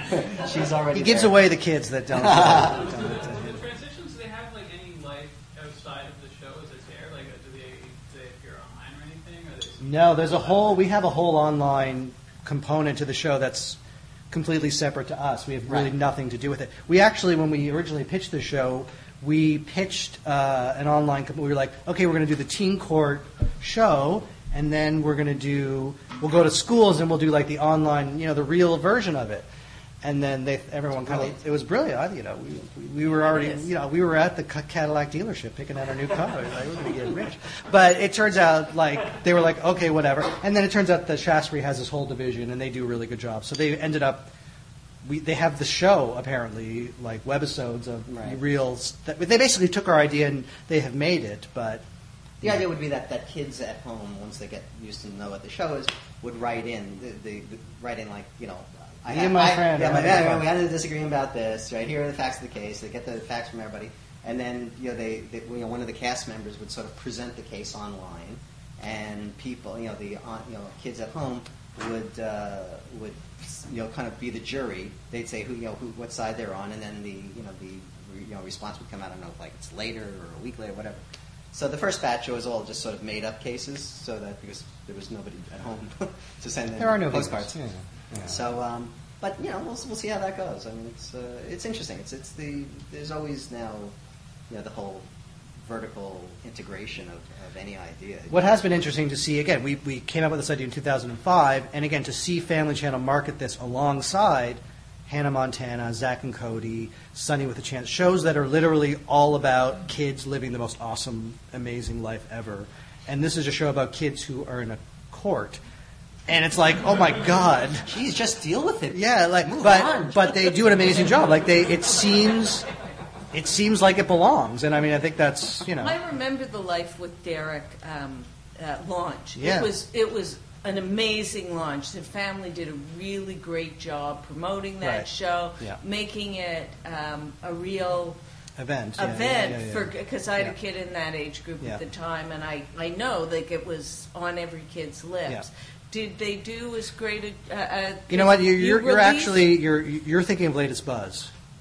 she's already. He gives there. away the kids that don't. uh, don't The transitions, do they have like any life outside of the show as it's aired? Like, uh, do they, do they appear online or anything? Or they No, there's a whole. We have a whole online component to the show that's completely separate to us. We have really Right. nothing to do with it. We actually, when we originally pitched the show, we pitched uh, an online. comp- We were like, okay, we're going to do the teen court show, and then we're going to do. We'll go to schools and we'll do like the online, you know, the real version of it. And then they, everyone kind of, it was brilliant. I, you know, we, we were already, you know, we were at the Cadillac dealership picking out our new car. Like, we're going to get rich. But it turns out, like, they were like, okay, whatever. And then it turns out that Shaftesbury has this whole division, and they do a really good job. So they ended up, we, they have the show, apparently, like webisodes of Right. reels. That, they basically took our idea and they have made it, but. The idea would be that, that kids at home, once they get used to know what the show is, would write in, the, the, the write in like, you know, I, Me and my I, friend yeah, are my, having yeah, fun. we had a disagreement about this, right? Here are the facts of the case. They get the facts from everybody, and then you know they, they you know one of the cast members would sort of present the case online, and people, you know, the uh, you know kids at home would uh, would you know kind of be the jury. They'd say who you know who what side they're on, and then the you know the you know response would come out. I don't know, like it's later or a week later, whatever. So the first batch was all just sort of made up cases, so that because there was nobody at home to send in There are no postcards. Yeah, yeah. So, um, but you know, we'll we'll see how that goes. I mean, it's uh, it's interesting. It's it's the there's always now, you know, the whole vertical integration of, of any idea. What has been interesting to see, again, we, we came up with this idea in two thousand five, and again, to see Family Channel market this alongside Hannah Montana, Zack and Cody, Sunny with a Chance, shows that are literally all about kids living the most awesome, amazing life ever. And this is a show about kids who are in a court. And it's like, oh my God. Jeez, just deal with it. Yeah, like, Move but on. but they do an amazing job. Like they, it seems, it seems like it belongs. And I mean, I think that's, you know. I remember the Life with Derek um, uh, launch. Yeah. It was it was an amazing launch. The family did a really great job promoting that Right. show, Yeah. making it um, a real Event. yeah, event yeah, yeah, yeah. for because I had Yeah. a kid in that age group Yeah. at the time, and I, I know like it was on every kid's lips. Yeah. Did they do as great a? Uh, uh, You know what? You're, you're, you're released- actually you're you're thinking of Latest Buzz.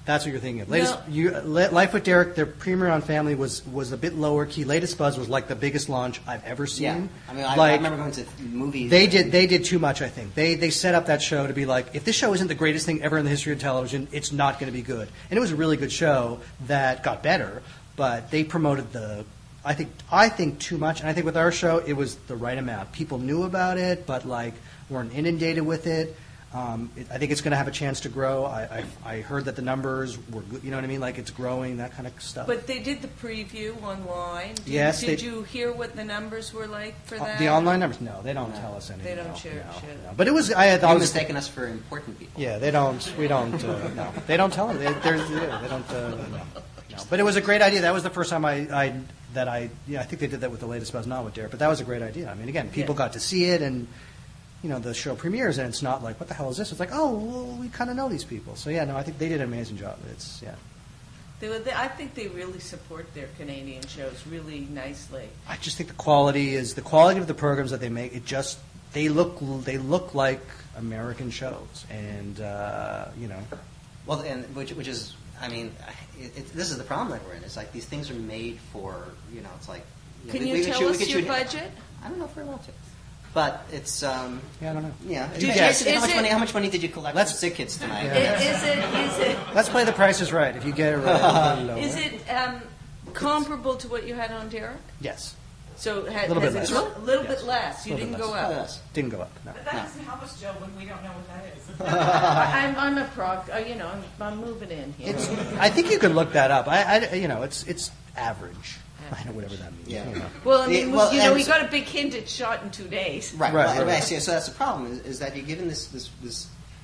That's what you're thinking of. Latest, No. you, Le- Life with Derek, their premiere on Family was was a bit lower key. Latest Buzz was like the biggest launch I've ever seen. Yeah, I mean, I, like, I remember going to movies. They and- did they did too much, I think. They they set up that show to be like, if this show isn't the greatest thing ever in the history of television, it's not going to be good. And it was a really good show that got better, but they promoted the I think I think too much. And I think with our show, it was the right amount. People knew about it, but like weren't inundated with it. Um, it, I think it's going to have a chance to grow. I, I, I heard that the numbers were good. You know what I mean? Like it's growing, that kind of stuff. But they did the preview online. Did, Yes, Did they- you hear what the numbers were like for Uh, that? the online numbers? No, they don't tell us anything. They don't no, share no, shit. no. But it was. I had. I You're was mistaking us for important people. Yeah, they don't. We don't. Uh, no, they don't tell us. They, they're- yeah, they don't. Uh, no, no. But it was a great idea. That was the first time I, I that I. Yeah, I think they did that with the latest Buzz, not with Derek. But that was a great idea. I mean, again, people Yeah. got to see it, and you know, the show premieres, and it's not like, what the hell is this? It's like, oh, well, we kind of know these people. So yeah, no, I think they did an amazing job. It's yeah. They were, they, I think they really support their Canadian shows really nicely. I just think the quality is the quality of the programs that they make. It just they look they look like American shows, and uh, you know. Well, and which, which is, I mean, it, it, this is the problem that we're in. It's like these things are made for, you know, it's like. know, Can we- you we could tell shoot- we us could your shoot- budget? I don't know if we're allowed to. But it's, um, Yeah, I don't know. yeah. Did you- Basically, is how much it- money? How much money did you collect Let's- from Sick Kids tonight? Yeah. Is it, is it, Let's play The Price is Right. If you get it right, lower. is it um, comparable to what you had on Derek? Yes, So it had, Little has bit it less. gro- a little Yes. bit less. You Little didn't bit go less. Oh, up. yes. didn't go up. No. But that doesn't help us, Joe, when we don't know what that is. I'm, I'm a prog. Uh, you know, I'm, I'm moving in here. It's, I think you could look that up. I, I you know, it's it's average. I know whatever that means. Yeah. You know. well, I mean, Yeah, well, you know, and he so- got a big hint. It's shot in two days. Right, Right, right, right, right. right. So, so that's the problem is, is that you're given this, this, this,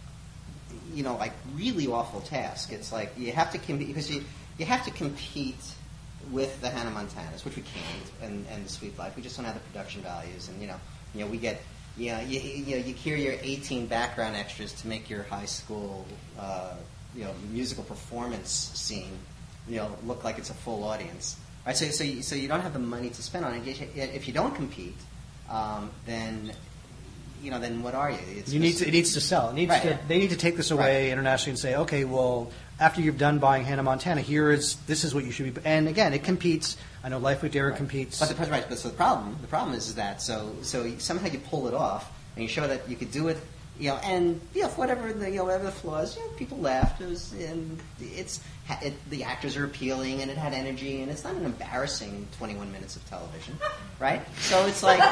you know, like really awful task. It's like you have to compete because you you have to compete with the Hannah Montanas, which we can't, and, and the Sweet Life. We just don't have the production values, and you know, you know, we get, you know, you, you know, you hear your eighteen background extras to make your high school, uh, you know, musical performance scene, you know, look like it's a full audience. Right, so so you, so you don't have the money to spend on it. If you don't compete, um, then you know then what are you? It's You need just- to, it needs to sell. It needs Right. to, they need to take this away Right. internationally and say, okay, well, after you've done buying Hannah Montana, here is this is what you should be. And again, it competes. I know Life with Derek Right. competes. But the right, but so the problem the problem is, is that so so you- somehow you pull it off and you show that you could do it. You know, and you know, whatever the you know, whatever the flaws, you know, people laughed. It was, and it's it, the actors are appealing, and it had energy, and it's not an embarrassing twenty-one minutes of television, right? So it's like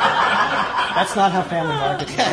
That's not how family markets work.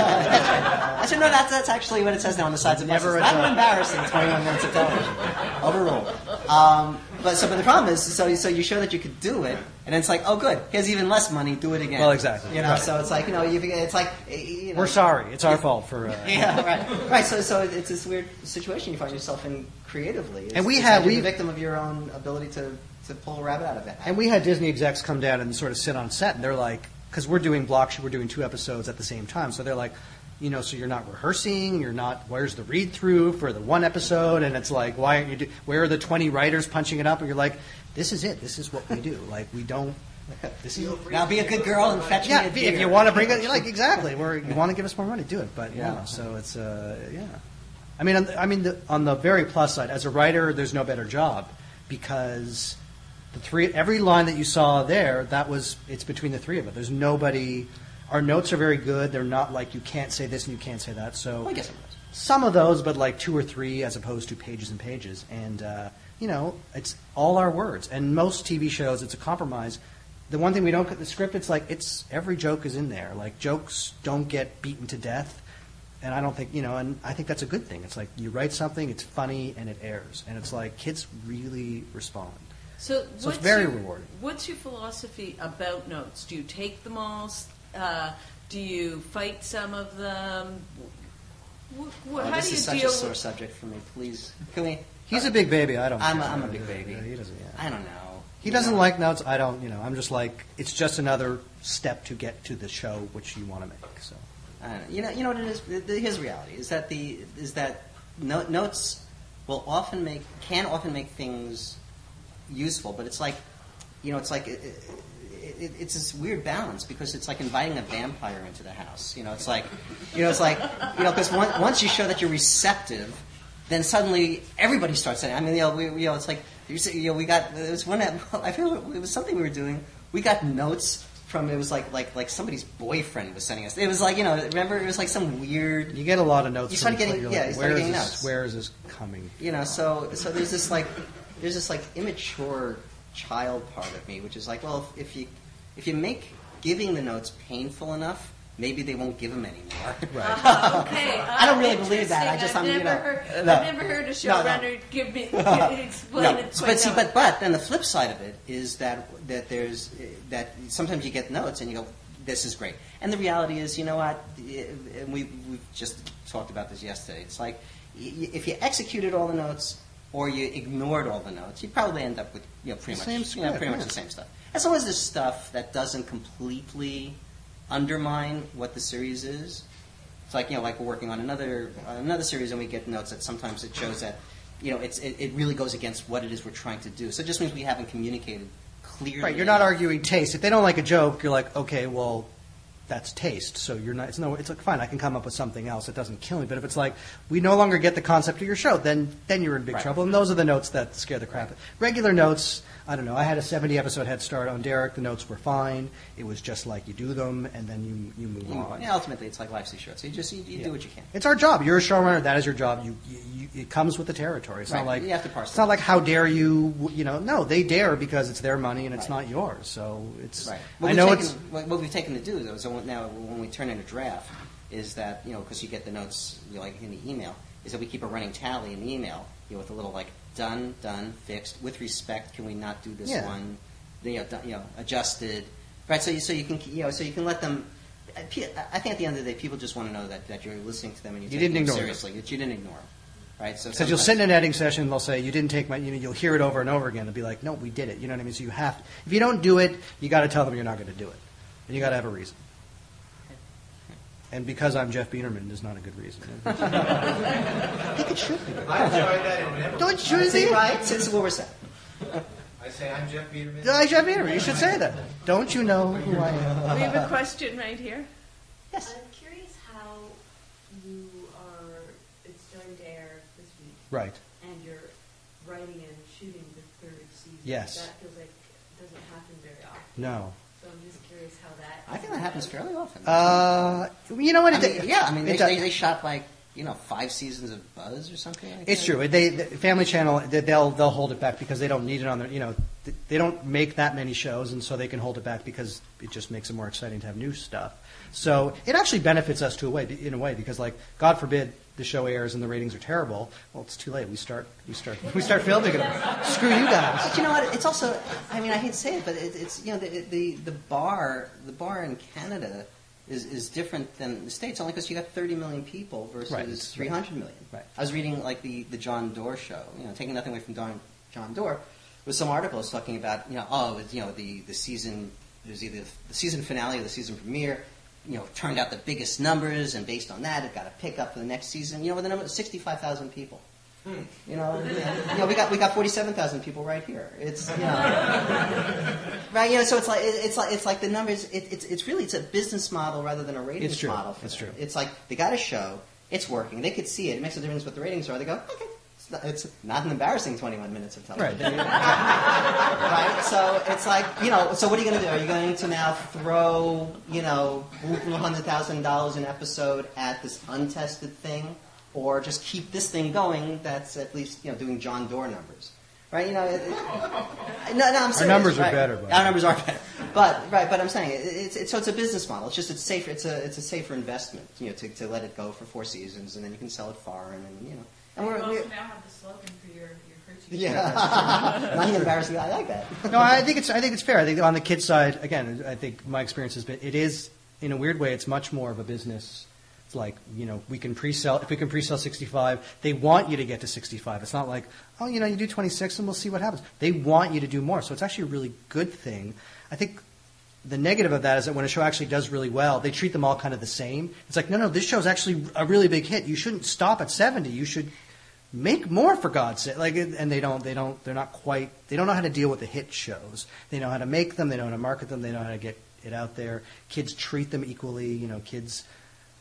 I said, no, that's that's actually what it says now on the sides of Never buses. a Not joke. embarrassing twenty-one minutes of television. Overruled. Um, but so, but the problem is, so so you show that you could do it, and then it's like, oh, good, here's even less money. Do it again. Well, exactly. You know, Right. so it's like you know, you, it's like you know, We're sorry. It's our fault for. Uh, Yeah, right, right. So, so it's this weird situation you find yourself in creatively. It's, And we it's have- like you're we- the victim of your own ability to, to pull a rabbit out of it. And we had Disney execs come down and sort of sit on set, and they're like, because we're doing block, we're doing two episodes at the same time, so they're like, you know, so you're not rehearsing, you're not. Where's the read through for the one episode? And it's like, why aren't you? Do, where are the twenty writers punching it up? And you're like, this is it. This is what we do. Like we don't. This is. Now be a good girl and fetch Yeah, me a if, beer. if you want to bring it, like exactly, where you want to give us more money, do it. But yeah, so it's uh, yeah. I mean, on the, I mean, the, on the very plus side, as a writer, there's no better job because the three, every line that you saw there, that was it's between the three of us. There's nobody. Our notes are very good. They're not like you can't say this and you can't say that. So Well, I guess it was. some of those, but like two or three as opposed to pages and pages. And, uh, you know, it's all our words. And most T V shows, it's a compromise. The one thing we don't get the script, it's like it's every joke is in there. Like jokes don't get beaten to death. And I don't think, you know, and I think that's a good thing. It's like you write something, it's funny, and it airs. And it's like kids really respond. So, So it's what's very your, rewarding. What's your philosophy about notes? Do you take them all? Uh, do you fight some of them? Wh- wh- Oh, how this do you is such deal a sore with? subject for me. Please, can we? He's a big baby. I don't I'm a, care. I'm a big baby. He doesn't, yeah. I don't know. He doesn't like notes. I don't, you know, I'm just like, it's just another step to get to the show which you want to make. So I don't know. You know, you know what it is. The, the, his reality is that the is that no, notes will often make can often make things useful, but it's like, you know, it's like it, it, it, it's this weird balance because it's like inviting a vampire into the house. You know, it's like, you know, it's like, you know, because once once you show that you're receptive, then suddenly everybody starts saying. I mean, you know, we, you know it's like you know, we got it was one. I feel it was something we were doing. We got notes from it was like like like somebody's boyfriend was sending us. It was like you know, remember it was like some weird. You get a lot of notes. You start getting you're yeah, like, you start where getting is this, notes. Where is this coming? You know, so so there's this like there's this like immature child part of me, which is like, well, if, if you if you make giving the notes painful enough. Maybe they won't give them anymore. Right. Uh, okay. Uh, I don't really believe that. I just, I've I'm, you never know, heard, no. I've never heard a No, showrunner no. give me explain no. it. But quite see, well. but but then the flip side of it is that that there's that sometimes you get notes and you go, this is great. And the reality is, you know what? And we we just talked about this yesterday. It's like if you executed all the notes or you ignored all the notes, you'd probably end up with you know pretty much Same you know, script, pretty much yeah. the same stuff. As long as there's stuff that doesn't completely undermine what the series is. It's like you know, like we're working on another uh, another series, and we get notes that sometimes it shows that you know it's it, it really goes against what it is we're trying to do. So it just means we haven't communicated clearly. Right, you're not enough. arguing taste. If they don't like a joke, you're like, okay, well, that's taste. So you're not. It's no. It's like fine. I can come up with something else. It doesn't kill me. But if it's like we no longer get the concept of your show, then then you're in big Right. trouble. And those are the notes that scare the crap. Regular notes. I don't know. I had a seventy episode head start on Derek. The notes were fine. It was just like you do them and then you you move You know, on. yeah, ultimately, it's like life's too short. So you just you, you Yeah. do what you can. It's our job. You're a showrunner. That is your job. You, you, you it comes with the territory. It's Right. not like You have to parse it's it. not like how dare you. You know, no, they dare because it's their money and it's Right. not yours. So it's. Right. I What know we've it's. taken, what what we've taken to do though, so now when we turn in a draft, is that you know because you get the notes you know, like in the email, is that we keep a running tally in the email, you know, with a little like done, done, fixed. With respect, can we not do this Yeah. one? You know, done, you know, adjusted. Right. So you so you can you know so you can let them. I think at the end of the day, people just want to know that, that you're listening to them and you're You taking didn't them ignore them. seriously. That you didn't ignore them. Right. So Because you'll sometimes- sit in an editing session, they'll say, "You didn't take my." You know, you'll hear it over and over again. They'll be like, "No, we did it." You know what I mean? So you have. To, if you don't do it, you got to tell them you're not going to do it, and you got to have a reason. And because I'm Jeff Bienerman is not a good reason. I think it should be. I enjoyed that. It never. Don't you See, see? right? This is what we're saying. I say I'm Jeff Biederman. I'm Jeff Bienerman. You should say that. Don't you know who I am? We have a question right here. Yes. I'm curious how you are, it's starting to air this week, Right. and you're writing and shooting the third season. Yes. That feels like it doesn't happen very often. No. So I'm just curious how that. I think that happens fairly often. Uh, you know what? I It, mean, yeah, I mean, it they, does- they, they shot like you know five seasons of Buzz or something. Like It's that. true. They, the Family Channel, they- they'll they'll hold it back because they don't need it on their. You know, th- they don't make that many shows, and so they can hold it back because it just makes it more exciting to have new stuff. So it actually benefits us to a way, in a way, because like God forbid the show airs and the ratings are terrible. Well, it's too late. We start we start we start filming it. Screw you guys. But you know what? It's also. I mean, I hate to say it, but it, it's you know the, the the bar the bar in Canada is, is different than the States only because you got thirty million people versus Right, it's- three hundred million. Right. I was reading like the, the John Doerr show. You know, taking nothing away from Don, John Doerr, was some articles talking about you know oh it was, you know the the season it was either the season finale or the season premiere. You know, turned out the biggest numbers, and based on that, it got a pickup for the next season. You know, with the number sixty-five thousand people. You know, you know, we got we got forty-seven thousand people right here. It's you know, right. You know, so it's like it, it's like it's like the numbers. It, it's it's really it's a business model rather than a ratings It's true. model. For It's them. true. It's like they got a show. It's working. They could see it. It makes a difference what the ratings are. They go, okay, it's not, it's not an embarrassing twenty-one minutes of television. Right. Right? So it's like, you know, so what are you going to do? Are you going to now throw, you know, one hundred thousand dollars an episode at this untested thing? Or just keep this thing going that's at least, you know, doing John Doerr numbers? Right? You know, it, it, no, no, I'm serious. numbers are right? better, but- Our numbers are better. But, right, but I'm saying, it, it's, it's, so it's a business model. It's just, it's safer, it's a, it's a safer investment, you know, to, to let it go for four seasons and then you can sell it far and then, you know. And You we're, also we're now have the slogan for your, your Hershey. yeah. Nothing embarrassing. I like that. No, I think it's I think it's fair. I think on the kids side, again, I think my experience has been it is in a weird way. It's much more of a business. It's like you know we can pre-sell if we can pre-sell sixty-five. They want you to get to sixty-five. It's not like oh you know you do twenty-six and we'll see what happens. They want you to do more. So it's actually a really good thing. I think the negative of that is that when a show actually does really well, they treat them all kind of the same. It's like no no this show's actually a really big hit. You shouldn't stop at seventy. You should make more for God's sake. Like, and they don't, they don't, they're not quite, they don't know how to deal with the hit shows. They know how to make them. They know how to market them. They know how to get it out there. Kids treat them equally. You know, kids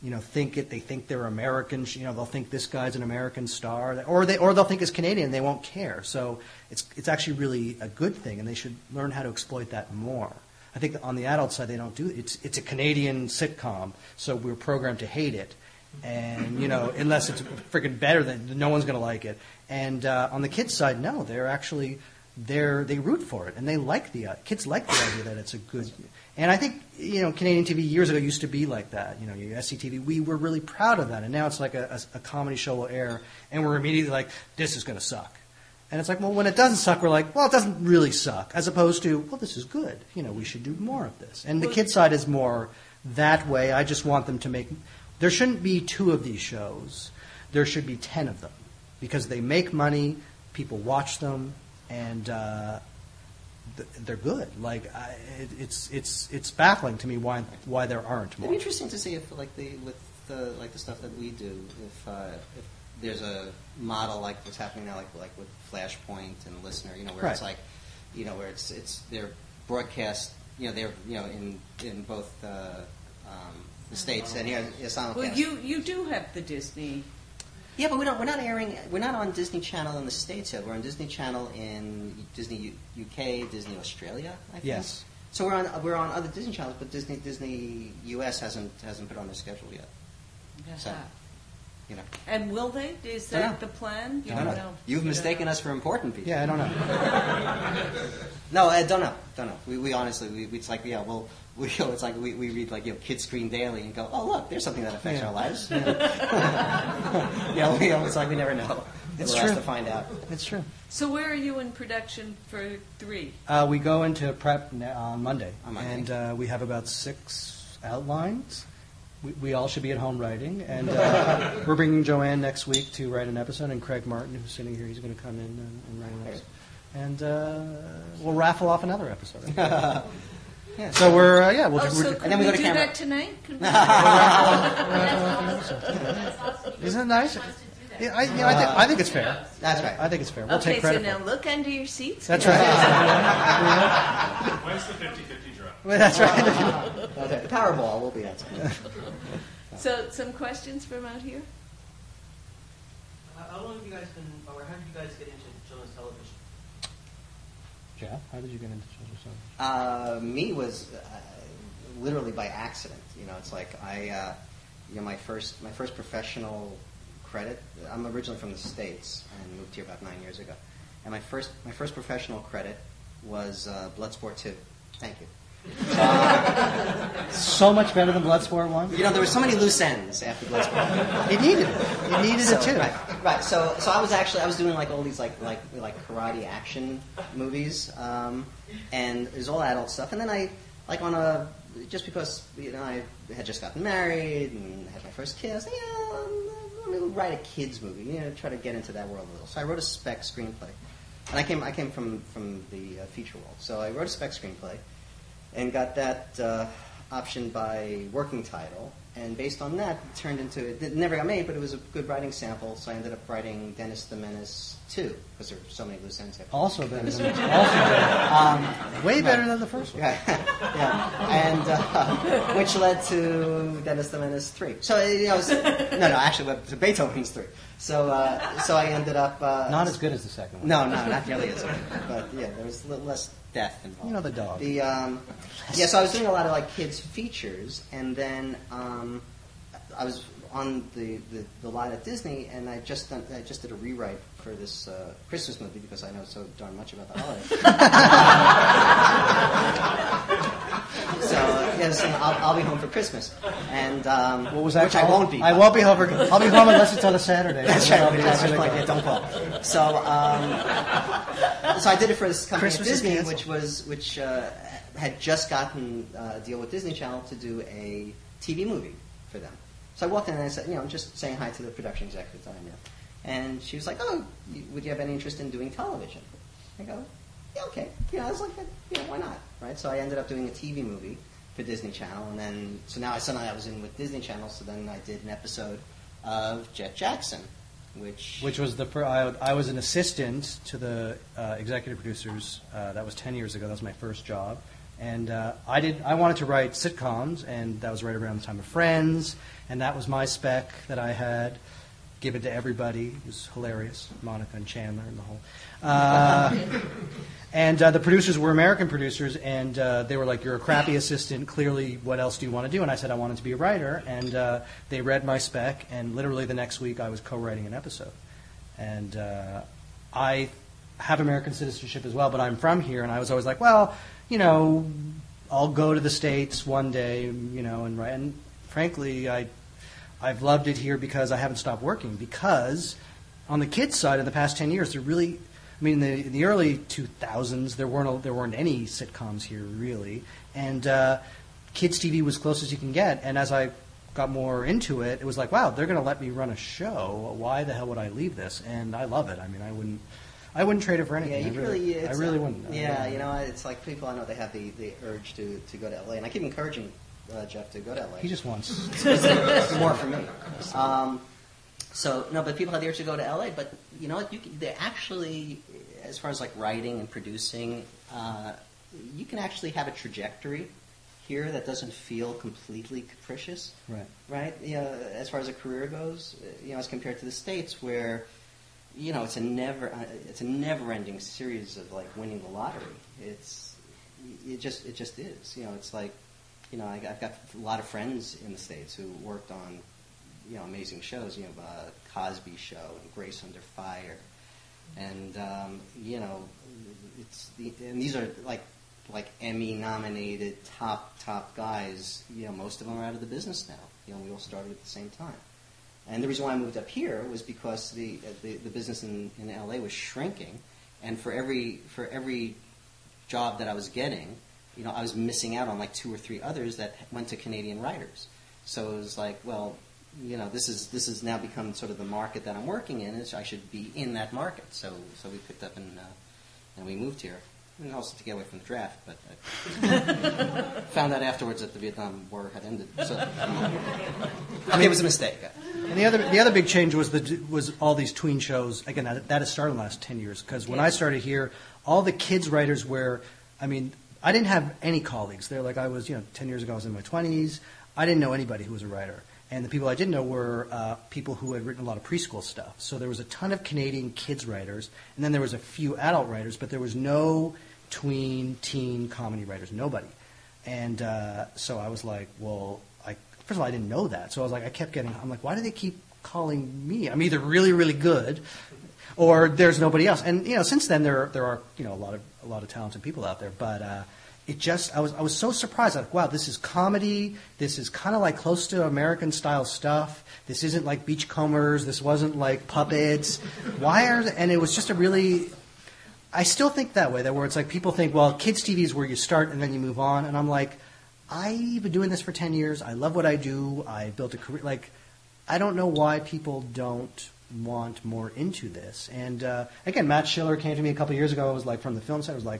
you know, think it. They think they're American. You know, they'll think this guy's an American star, or they or they'll think it's Canadian. They won't care. So it's it's actually really a good thing, and they should learn how to exploit that more. I think that on the adult side they don't do it. It's it's a Canadian sitcom, so we're programmed to hate it, and you know, unless it's freaking better, then no one's going to like it. And uh, on the kids' side, no, they're actually they're they root for it, and they like the uh, kids like the idea that it's a good. And I think, you know, Canadian T V years ago used to be like that. You know, your S C T V, we were really proud of that. And now it's like a, a, a comedy show will air, and we're immediately like, this is going to suck. And it's like, well, when it doesn't suck, we're like, well, it doesn't really suck. As opposed to, well, this is good. You know, we should do more of this. And the kids' side is more that way. I just want them to make, there shouldn't be two of these shows. There should be ten of them. Because they make money, people watch them, and uh, they're good. Like I, it, it's it's it's baffling to me why why there aren't more. It'd be interesting to see if like the with the like the stuff that we do, if uh, if there's a model like what's happening now, like like with Flashpoint and Listener, you know, where Right. it's like, you know, where it's it's they're broadcast, you know, they're you know in in both uh, um, the states and here it's simulcast. Well, you you do have the Disney. Yeah, but we don't. We're not airing. We're not on Disney Channel in the States yet. We're on Disney Channel in Disney U- UK, Disney Australia, I think. Yes. So we're on. We're on other Disney channels, but Disney Disney U S hasn't hasn't put on their schedule yet. So, Uh-huh. you know. And will they? Is Don't that know. the plan? You I don't don't know. know. You've You mistaken don't us for important people. Yeah, I don't know. No, I don't know. Don't know. We, we honestly, we, it's like, yeah, well, we, it's like we, we read like you know, Kids Screen Daily and go, oh look, there's something that affects Yeah. our lives. Yeah, we, it's like we never know. It's We're true. asked to find out. It's true. So where are you in production for three? Uh, we go into prep na- on Monday, On Monday. and uh, we have about six outlines. We, we all should be at home writing, and uh, we're bringing Joanne next week to write an episode, and Craig Martin, who's sitting here, he's going to come in and, and write an episode. And uh, we'll raffle off another episode. Yeah. So we're, uh, yeah, we'll Oh, we're, so we're, can and then we, we go to do camera. that tonight? Can we? Isn't it nice? Yeah, I, you know, I, think, I think it's fair. That's right. I think it's fair. We'll Okay, take so credit now for it. look under your seats. That's right. When's the fifty-fifty draw? Well, that's right. Okay, the Powerball will be that. So some questions from out here? How how long have you guys been, or how did you guys get into children's television? Jeff, how did you get into children's television? Uh, me was uh, literally by accident. You know, it's like I, uh, you know, my first my first professional credit. I'm originally from the States and moved here about nine years ago. And my first my first professional credit was uh, Bloodsport two. Thank you. So much better than Bloodsport one? You know, there were so many loose ends after Bloodsport. It needed it. It needed So, it too. Right, right. So, so I was actually I was doing like all these like like like karate action movies, um, and it was all adult stuff. And then I like on a just because you know I had just gotten married and had my first kid, I was like, yeah, let me write a kids movie. You know, try to get into that world a little. So I wrote a spec screenplay, and I came I came from from the uh, feature world. So I wrote a spec screenplay, and got that uh, optioned by Working Title. And based on that, it turned into, it never got made, but it was a good writing sample, so I ended up writing Dennis the Menace two, because there were so many loose ends. after Also better Dennis than the also Menace. better. Um, Way better right. than the first one. Yeah, yeah. And uh, which led to Dennis the Menace three. So you know, it was, no, no, actually led to Beethoven's three. So, uh, so I ended up uh, Not as good as the second one. no, no, not nearly as good. But yeah, there was a little less death involved. You know the dog. The um, yeah, so I was doing a lot of like kids features, and then um, I was on the, the, the line at Disney, and I just done, I just did a rewrite for this uh, Christmas movie because I know so darn much about the holiday. So uh, yes, I'll, I'll be home for Christmas, and um, What was that which I called? won't be. I won't be home. For, I'll be home unless it's on a Saturday. That's Then right. I'll be That's able just to like go. yeah, don't call. So, um, so I did it for this company Christmas at is Disney, canceled. which was which uh, had just gotten uh, a deal with Disney Channel to do a T V movie for them. So I walked in and I said, you know, just saying hi to the production executive that I knew, and she was like, "Oh, you- would you have any interest in doing television?" I go, "Yeah, okay." You know, I was like, "Yeah, why not?" Right. So I ended up doing a T V movie for Disney Channel, and then so now I suddenly I was in with Disney Channel. So then I did an episode of Jet Jackson, which Which was the fir- I, I was an assistant to the uh, executive producers. Uh, that was ten years ago. That was my first job, And uh, I did. I wanted to write sitcoms, and that was right around the time of Friends, and that was my spec that I had. Give it to everybody. It was hilarious. Monica and Chandler and the whole. Uh, and uh, the producers were American producers, and uh, they were like, "You're a crappy assistant. Clearly, what else do you want to do?" And I said, "I wanted to be a writer." And uh, they read my spec, and literally the next week, I was co-writing an episode. And uh, I have American citizenship as well, but I'm from here, and I was always like, "Well, you know, I'll go to the States one day, you know," and write. And frankly, I. I've loved it here because I haven't stopped working. Because on the kids' side, in the past ten years, there really, I mean, in the, in the early two thousands, there weren't there weren't any sitcoms here really, and uh, kids' T V was close as you can get. And as I got more into it, it was like, wow, they're going to let me run a show. Why the hell would I leave this? And I love it. I mean, I wouldn't, I wouldn't trade it for anything. Yeah, you I really, really, I really wouldn't. Yeah, you know, it's like people I know they have the, the urge to, to go to L A, and I keep encouraging uh, Jeff to go to L A. He just wants more for me. Um, so no, but people have the urge to go to L A. But you know what? You can, they actually, as far as like writing and producing, uh, you can actually have a trajectory here that doesn't feel completely capricious. Right. Right. You know, as far as a career goes, you know, as compared to the States where, you know, it's a never, uh, it's a never-ending series of like winning the lottery. It's, it just, it just is. You know, it's like, you know, I, I've got a lot of friends in the States who worked on, you know, amazing shows. You know, uh, Cosby Show and Grace Under Fire, and um, you know, it's the, and these are like like Emmy-nominated top top guys. You know, most of them are out of the business now. You know, we all started at the same time. And the reason why I moved up here was because the the, the business in, in L A was shrinking, and for every for every job that I was getting, you know, I was missing out on like two or three others that went to Canadian writers. So it was like, well, you know, this is this has now become sort of the market that I'm working in. Is I should be in that market. So so we picked up and uh, and we moved here. And also to get away from the draft, but I found out afterwards that the Vietnam War had ended. So I mean, it was a mistake. And the other the other big change was the was all these tween shows. Again, that, that has started in the last ten years. Because when I started here, all the kids writers were, I mean, I didn't have any colleagues. They're like I was, you know, ten years ago I was in my twenties. I didn't know anybody who was a writer. And the people I did know were uh, people who had written a lot of preschool stuff. So there was a ton of Canadian kids writers, and then there was a few adult writers, but there was no tween, teen comedy writers, nobody. And uh, so I was like, well, I, first of all, I didn't know that. So I was like, I kept getting, I'm like, why do they keep calling me? I'm either really, really good, or there's nobody else. And you know, since then there there are you know a lot of a lot of talented people out there, but. Uh, It just, I was I was so surprised. Like, wow, this is comedy. This is kind of like close to American-style stuff. This isn't like Beachcombers. This wasn't like puppets. Why are, and it was just a really, I still think that way, that where it's like people think, well, kids' T V is where you start and then you move on. And I'm like, I've been doing this for ten years. I love what I do. I built a career. Like, I don't know why people don't want more into this. And uh, again, Matt Schiller came to me a couple years ago. I was like, from the film set, I was like,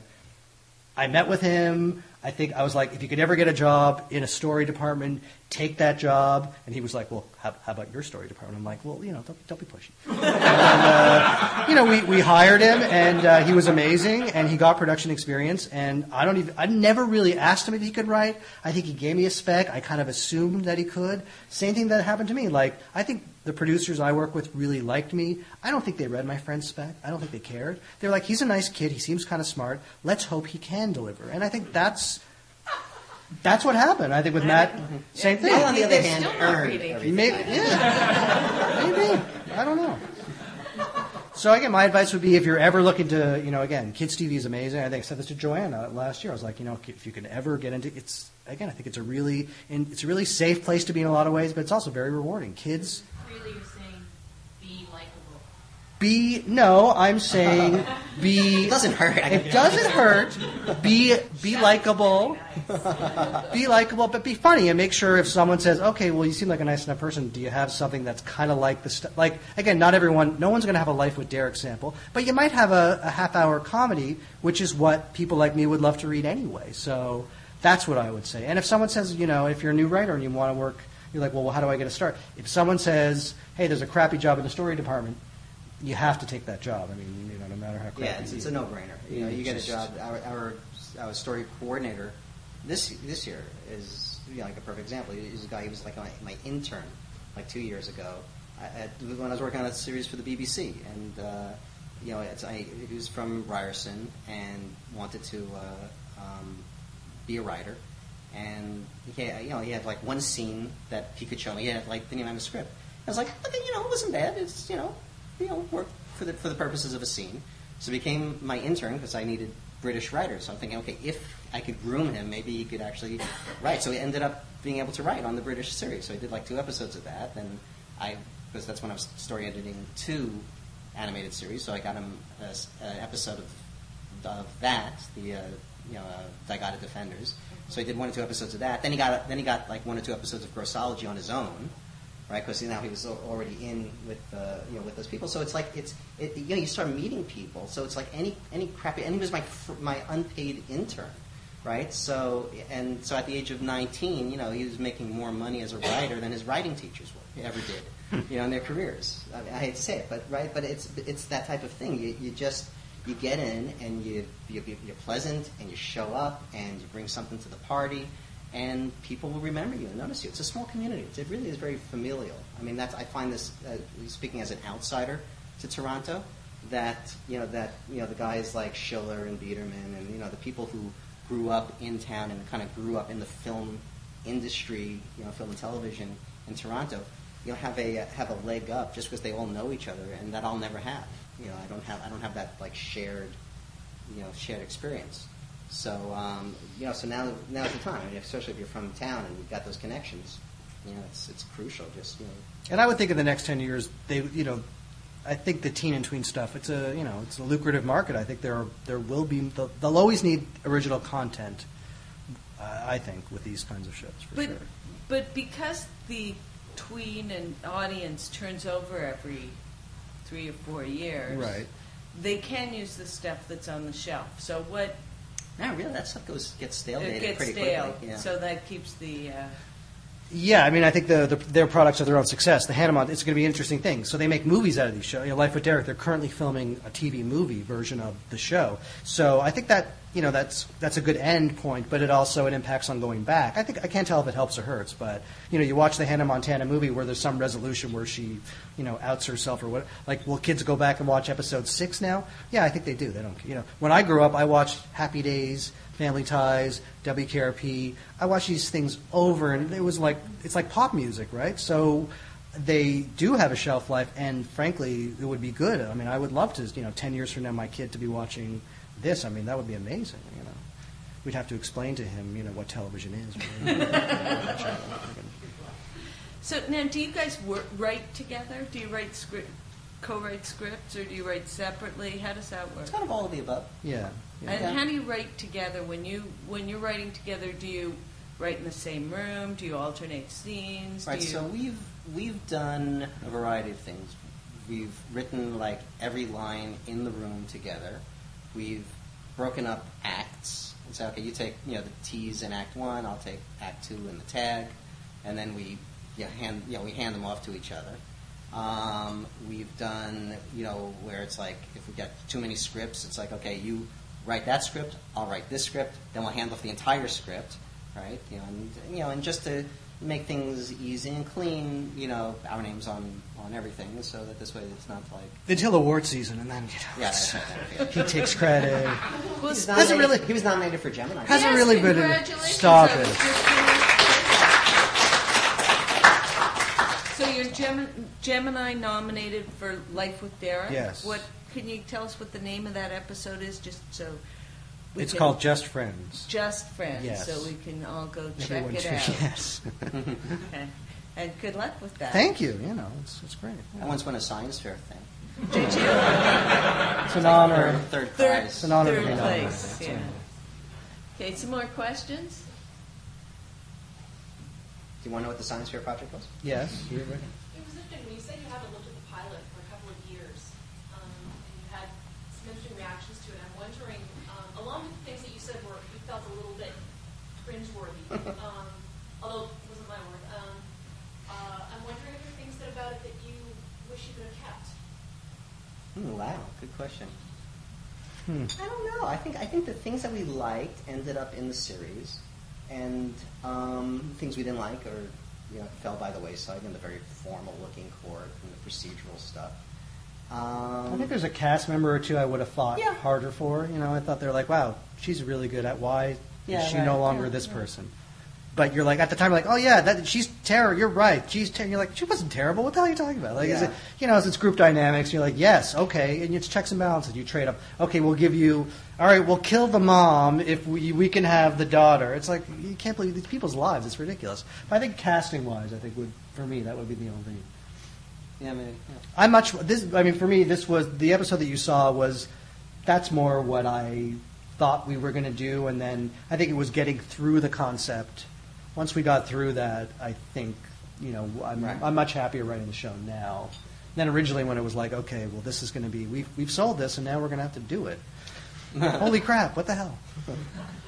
I met with him. I think I was like, if you could ever get a job in a story department, take that job. And he was like, well, how, how about your story department? I'm like, well, you know, don't, don't be pushy. And, uh, you know, we, we hired him, and uh, he was amazing, and he got production experience. And I don't even, I never really asked him if he could write. I think he gave me a spec. I kind of assumed that he could. Same thing that happened to me. Like, I think the producers I work with really liked me. I don't think they read my friend's spec. I don't think they cared. They're like, he's a nice kid. He seems kind of smart. Let's hope he can deliver. And I think that's that's what happened. I think with Matt, same thing. Well, on the other hand, earned everything. Maybe, yeah, maybe. I don't know. So again, my advice would be if you're ever looking to, you know, again, kids' T V is amazing. I think I said this to Joanna last year. I was like, you know, if you can ever get into it's again, I think it's a really, it's a really safe place to be in a lot of ways, but it's also very rewarding. Kids. Really, you're saying be likable. Be no, I'm saying be. It doesn't hurt. It doesn't hurt. Be be likable. Be likable, but be funny, and make sure if someone says, "Okay, well, you seem like a nice enough person. Do you have something that's kind of like the stuff?" Like again, not everyone, no one's going to have a Life with Derek sample, but you might have a, a half-hour comedy, which is what people like me would love to read anyway. So that's what I would say. And if someone says, you know, if you're a new writer and you want to work, you're like, well, how do I get a start? If someone says, "Hey, there's a crappy job in the story department," you have to take that job. I mean, you know, no matter how crappy. Yeah, it's, it's a no-brainer. You know, you get a job. Our, our our story coordinator this this year is you know, like a perfect example. He's a guy. He was like my, my intern, like two years ago, at, when I was working on a series for the B B C, and uh, you know, it's, I, he was from Ryerson and wanted to uh, um, be a writer, and he had, you know, he had like one scene that he could show me. He had like didn't even have a script. I was like, okay, you know, it wasn't bad. It's you know, you know, worked for the for the purposes of a scene. So he became my intern because I needed British writers. So I'm thinking, okay, if I could groom him, maybe he could actually write. So he ended up being able to write on the British series. So I did like two episodes of that. Then I, because that's when I was story editing two animated series. So I got him a, an episode of, of that, the uh, you know uh, Daigata Defenders. So he did one or two episodes of that. Then he got then he got like one or two episodes of Grossology on his own. Right, because now he was already in with uh, you know with those people, so it's like it's it, you know you start meeting people, so it's like any any crappy, and he was my my unpaid intern, right? So and so at the age of nineteen, you know, he was making more money as a writer than his writing teachers were, ever did, you know, in their careers. I, mean, I hate to say it, but right, but it's it's that type of thing. You you just you get in and you, you you're pleasant and you show up and you bring something to the party. And people will remember you and notice you. It's a small community. It really is very familial. I mean, that's I find this uh, speaking as an outsider to Toronto. That you know that you know the guys like Schiller and Biederman and you know the people who grew up in town and kind of grew up in the film industry, you know, film and television in Toronto. You know, have a have a leg up just because they all know each other, and that I'll never have. You know, I don't have I don't have that like shared, you know, shared experience. So um, you know, so now now's the time, I mean, especially if you're from town and you've got those connections. You know, it's it's crucial. Just you know. And I would think in the next ten years, they you know, I think the teen and tween stuff. It's a you know, it's a lucrative market. I think there are, there will be they'll, they'll always need original content. Uh, I think with these kinds of shows for but, sure. But because the tween and audience turns over every three or four years, right? They can use the stuff that's on the shelf. So what? No, really, that stuff goes gets stale It gets pretty stale, quickly. Yeah. so that keeps the. Uh, Yeah, I mean, I think the, the their products are their own success. The Hanamon, it's going to be an interesting thing. So they make movies out of these shows. You know, Life with Derek, they're currently filming a T V movie version of the show. So I think that you know that's that's a good end point, but it also it impacts on going back. I think I can't tell if it helps or hurts, but you know, you watch the Hannah Montana movie where there's some resolution where she you know outs herself or what. Like, will kids go back and watch episode six now? Yeah, I think they do. They don't. You know, when I grew up, I watched Happy Days, Family Ties, W K R P. I watched these things over, and it was like it's like pop music, right? So they do have a shelf life, and frankly, it would be good. I mean, I would love to, you know, ten years from now, my kid to be watching this. I mean, that would be amazing. You know, we'd have to explain to him, you know, what television is. so now, do you guys work, write together? Do you write script, co-write scripts, or do you write separately? How does that work? It's kind of all of the above. Yeah. yeah. And Yeah. how do you write together when you when you're writing together? Do you write in the same room? Do you alternate scenes? Right. Do you... So we've we've done a variety of things. We've written like every line in the room together. We've broken up acts and said, okay, you take you know the T's in Act One, I'll take Act Two and the tag, and then we you know, hand you know we hand them off to each other. Um, we've done you know where it's like if we get too many scripts, it's like okay, you write that script, I'll write this script, then we'll hand off the entire script, right? You know, and you know, and just to make things easy and clean, you know, our names on, on everything, so that this way it's not like until award season, and then you know, yeah, that's right, yeah. he takes credit. Well, He's hasn't nominated, really he was nominated for Gemini. Hasn't yes, really been. In, congratulations. stop I was it. just gonna- So you're Gem- Gemini nominated for Life with Derek. Yes. What can you tell us what the name of that episode is, just so we It's can- called Just Friends. Just Friends. Yes. So we can all go check Everyone it should- out. Yes. Okay. And good luck with that. Thank you. You know, it's it's great. I once won a science fair thing. Did you? It's an honor. Third, third Third, prize. It's an honor to third be nominated. place. Yeah. Okay. Some more questions? Do you want to know what the science fair project was? Yes. You're right. It was interesting when you said you haven't looked at the pilot for a couple of years, um, and you had some interesting reactions to it. I'm wondering, um, along with the things that you said were you felt a little bit cringeworthy, um, although it wasn't my word. Um, uh, I'm wondering if there are things that about it that you wish you could have kept. Hmm, wow, good question. Hmm. I don't know. I think I think the things that we liked ended up in the series. and um, things we didn't like or you know fell by the wayside in the very formal-looking court and the procedural stuff. Um, I think there's a cast member or two I would have fought Yeah. harder for. You know, I thought they're like, wow, she's really good at why Yeah, is she right. no longer Yeah, this yeah. person. But you're like, at the time, you're like, oh yeah, that, she's terrible. You're right. She's ter-. You're like, she wasn't terrible. What the hell are you talking about? Like, is Yeah. it, you know, it's group dynamics. You're like, yes, okay, and it's checks and balances. You trade up. Okay, we'll give you. All right, we'll kill the mom if we we can have the daughter. It's like you can't believe these people's lives. It's ridiculous. But I think casting wise, I think would for me that would be the only. yeah, I mean, yeah. I much this. I mean, for me, this was the episode that you saw was. That's more what I thought we were going to do, and then I think it was getting through the concept. Once we got through that, I think you know I'm, Right. I'm much happier writing the show now than originally when it was like, okay, well, this is going to be we've we've sold this, and now we're going to have to do it. Holy crap! What the hell? I want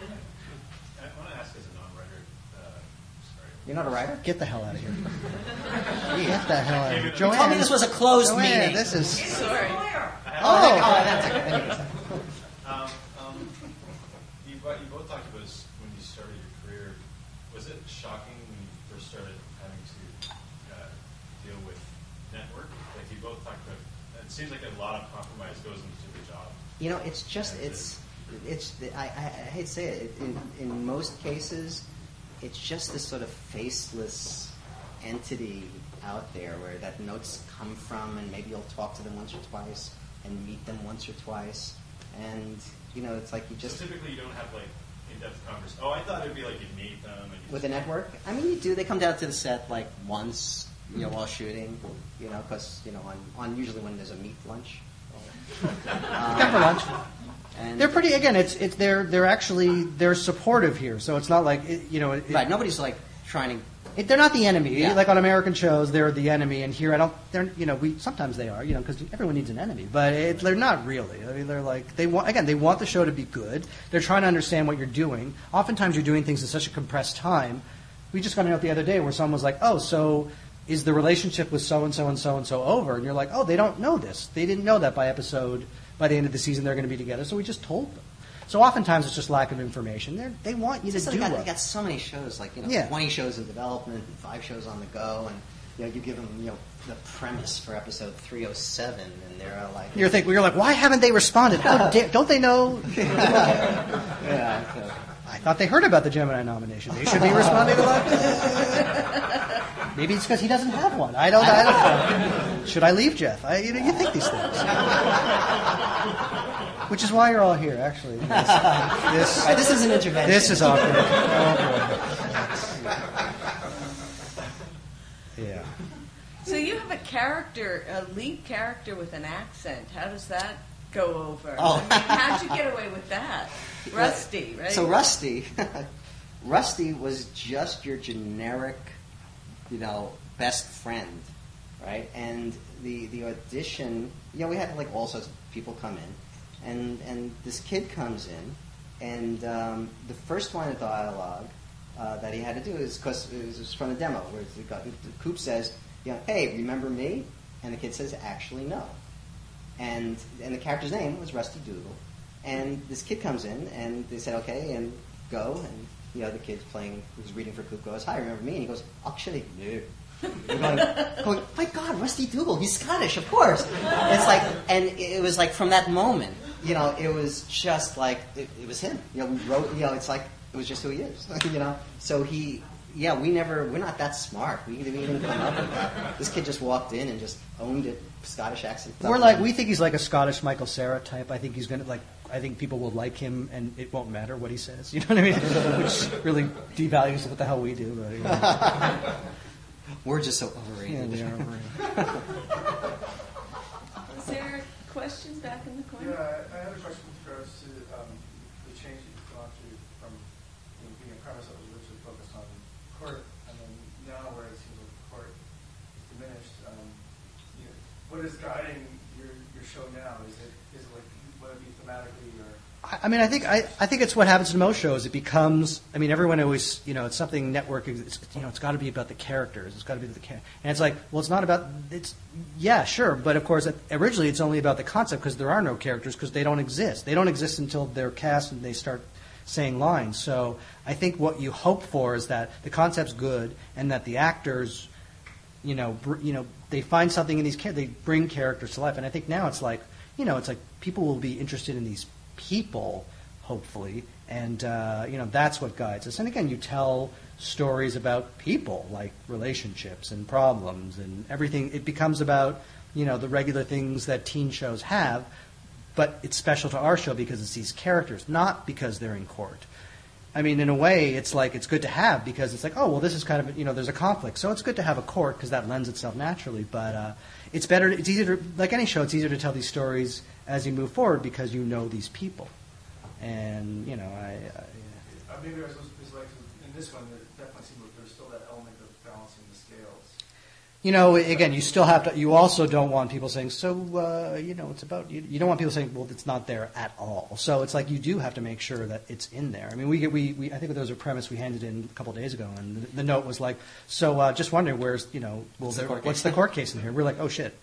to ask as a non-writer, uh, sorry. You're not a writer? Get the hell out of here! Get the hell out of here! You told me this was a closed Joanne, meeting. This is. Sorry. Oh, oh, that's okay. Anyways. Um, um, you, bo- you both talked about this when you started your career. Was it shocking when you first started having to uh, deal with network? Like you both talked about, it seems like a lot of compromise goes into the job. You know, it's just it's it's I, I, I hate to say it. In in most cases, it's just this sort of faceless entity out there where that notes come from, and maybe you'll talk to them once or twice and meet them once or twice, and you know, it's like you just So typically you don't have like in-depth conversation. Oh, I thought it'd be like you'd meet them. And you with a network. I mean, you do. They come down to the set like once, you know, while shooting, you know, because you know, on, on usually when there's a meat lunch. Um, Come for lunch. And They're pretty. Again, it's it's they're they're actually they're supportive here, so it's not like it, you know. It, right. Nobody's like trying to. It, they're not the enemy. Yeah. Like on American shows, they're the enemy, and here I don't. They're you know we sometimes they are you know because everyone needs an enemy, but it, they're not really. I mean, they're like they want again. They want the show to be good. They're trying to understand what you're doing. Oftentimes, you're doing things in such a compressed time. We just got a note the other day where someone was like, "Oh, so is the relationship with so and so and so and so over?" And you're like, "Oh, they don't know this. They didn't know that by episode by the end of the season they're going to be together. So we just told them." So oftentimes it's just lack of information. They're, they want you to So do they got, what. they got so many shows, like you know, Yeah. twenty shows in development, and five shows on the go, and you know, you give them you know the premise for episode three oh seven, and they're all like, You're thinking, you're like, why haven't they responded? How dare, don't they know? yeah, so. I thought they heard about the Gemini nomination. They should be responding a lot. Maybe it's because he doesn't have one. I don't. I don't know. Should I leave Jeff? I, you know, you think these things. Which is why you're all here, actually. This, this, All right, this is an intervention. this is awkward. Oh, boy. Yeah. So you have a character, a lead character with an accent. How does that go over? Oh. I mean, how'd you get away with that? Rusty, right? So Rusty, Rusty was just your generic, you know, best friend, right? And the the audition, you know, we had like all sorts of people come in, and and this kid comes in, and um, the first line of dialogue uh, that he had to do is because it was from the demo where it got, Coop says, you know, hey, remember me? And the kid says, actually no. And and the character's name was Rusty Dougal. And this kid comes in, and they said, okay, and go. And, you know, the kid's playing, who's reading for Coop, goes, hi, remember me? And he goes, actually, no. We're going, going, my God, Rusty Dougal, he's Scottish, of course. It's like, and it was like from that moment, you know, it was just like, it, it was him. You know, we wrote, you know, it's like, it was just who he is, you know? So he, yeah, we never, we're not that smart. We, we didn't come up with that. This kid just walked in and just owned it, Scottish accent. We're like, we think he's like a Scottish Michael Cera type. I think he's going to, like, I think people will like him, and it won't matter what he says. You know what I mean? Which really devalues what the hell we do. But, you know. We're just so overrated. Yeah, we are overrated. Is there questions back in the corner? Yeah, I have a question with regards to um, the change that you've gone through from you know, being a premise that was originally focused on court, and then now where it seems like the court is diminished. Um, you know, what is guiding your, your show now? Is it is it like whether it be thematically or? I mean, I think I, I think it's what happens in most shows. It becomes, I mean, everyone always, you know, it's something network. It's, you know, it's got to be about the characters. It's got to be the character, and it's like, well, it's not about. It's yeah, sure, but of course, originally it's only about the concept because there are no characters because they don't exist. They don't exist until they're cast and they start saying lines. So I think what you hope for is that the concept's good and that the actors, you know, br- you know, they find something in these char- they bring characters to life. And I think now it's like, you know, it's like people will be interested in these people, hopefully, and uh, you know, that's what guides us. And again, you tell stories about people, like relationships and problems and everything. It becomes about, you know, the regular things that teen shows have, but it's special to our show because it's these characters, not because they're in court. I mean, in a way, it's like it's good to have because it's like, oh, well, this is kind of, you know, there's a conflict. So it's good to have a court because that lends itself naturally. But uh, it's better, it's easier to, like any show, it's easier to tell these stories as you move forward because you know these people. And, you know, I... I uh, maybe I was just like, in this one, there definitely seems like there's still that element of balancing the scales. You know, again, you still have to. You also don't want people saying, "So, uh, you know, it's about." You, you don't want people saying, "Well, it's not there at all." So it's like you do have to make sure that it's in there. I mean, we get we, we I think there was a premise we handed in a couple of days ago, and the, the note was like, "So, uh, just wondering, where's you know, well, what's, there, the, court what's the court case in here?" We're like, "Oh shit."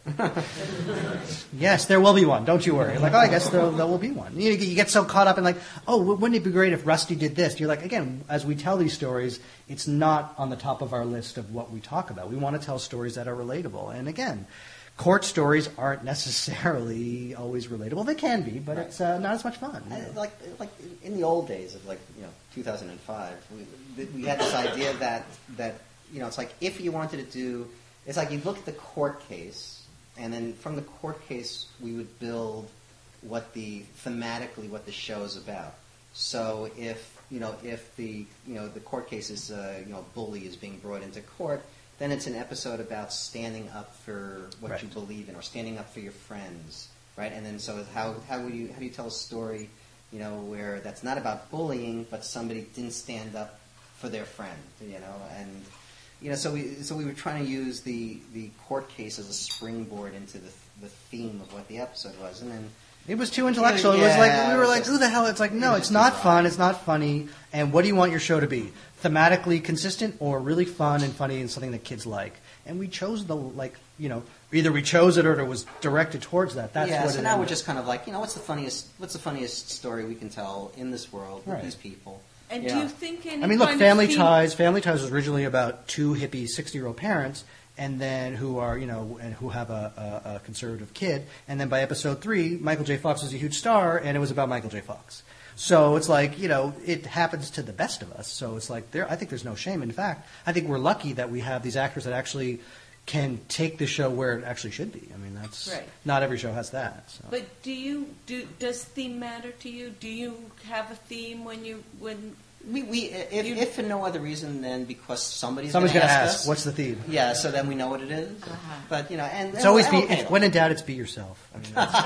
Yes, there will be one. Don't you worry. Like, oh, I guess there, there will be one. You, you get so caught up in like, oh, wouldn't it be great if Rusty did this? You're like, again, as we tell these stories, it's not on the top of our list of what we talk about. We want to tell stories that are relatable. And again, court stories aren't necessarily always relatable. They can be, but right. it's uh, not as much fun. I, like like in the old days of like you know two thousand five, we we had this idea that that you know it's like if you wanted to do, it's like you look at the court case, and then from the court case we would build what the thematically what the show is about. So if you know if the you know the court case is uh, you know bully is being brought into court. Then it's an episode about standing up for what right. you believe in, or standing up for your friends, right? And then so how how would you how do you tell a story, you know, where that's not about bullying, but somebody didn't stand up for their friend, you know, and you know, so we so we were trying to use the, the court case as a springboard into the the theme of what the episode was, and then. It was too intellectual. Yeah, it was like we were like, just, who the hell? It's like, no, it it's not fun. It's not funny. And what do you want your show to be? Thematically consistent or really fun and funny and something that kids like? And we chose the like, you know, either we chose it or it was directed towards that. That's yeah. what So it now we're ended. just kind of like, you know, what's the funniest? What's the funniest story we can tell in this world with Right. these people? And you do know? you think any I mean, look, kind Family of theme- Ties. Family Ties was originally about two hippie sixty-year-old parents, and then who are you know and who have a, a, a conservative kid. And then by episode three, Michael J. Fox was a huge star, and it was about Michael J. Fox. So it's like you know it happens to the best of us. So it's like there. I think there's no shame. In fact, I think we're lucky that we have these actors that actually can take the show where it actually should be. I mean, that's Right. not every show has that. So. But do you do? Does theme matter to you? Do you have a theme when you when? We, we if, You- if for no other reason than because somebody's Somebody's going going to to ask, ask, us. what's the theme? Yeah, so then we know what it is. Uh-huh. But you know, and It's always and be. okay, If, when in doubt, it's be yourself. I mean, that's,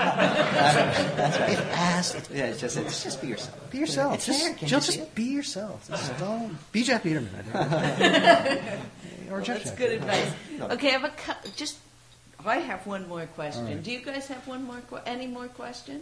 that's right. if asked, Yeah, it's just it's just be yourself. be yourself. It's just, there. Can't Jill, you see just it? be yourself. Just don't be Jeff Peterman. I think. Or Well, Jeff that's Jeff. good advice. No. Okay, I have a cu- just. I have one more question. All right. Do you guys have one more? Que- any more questions?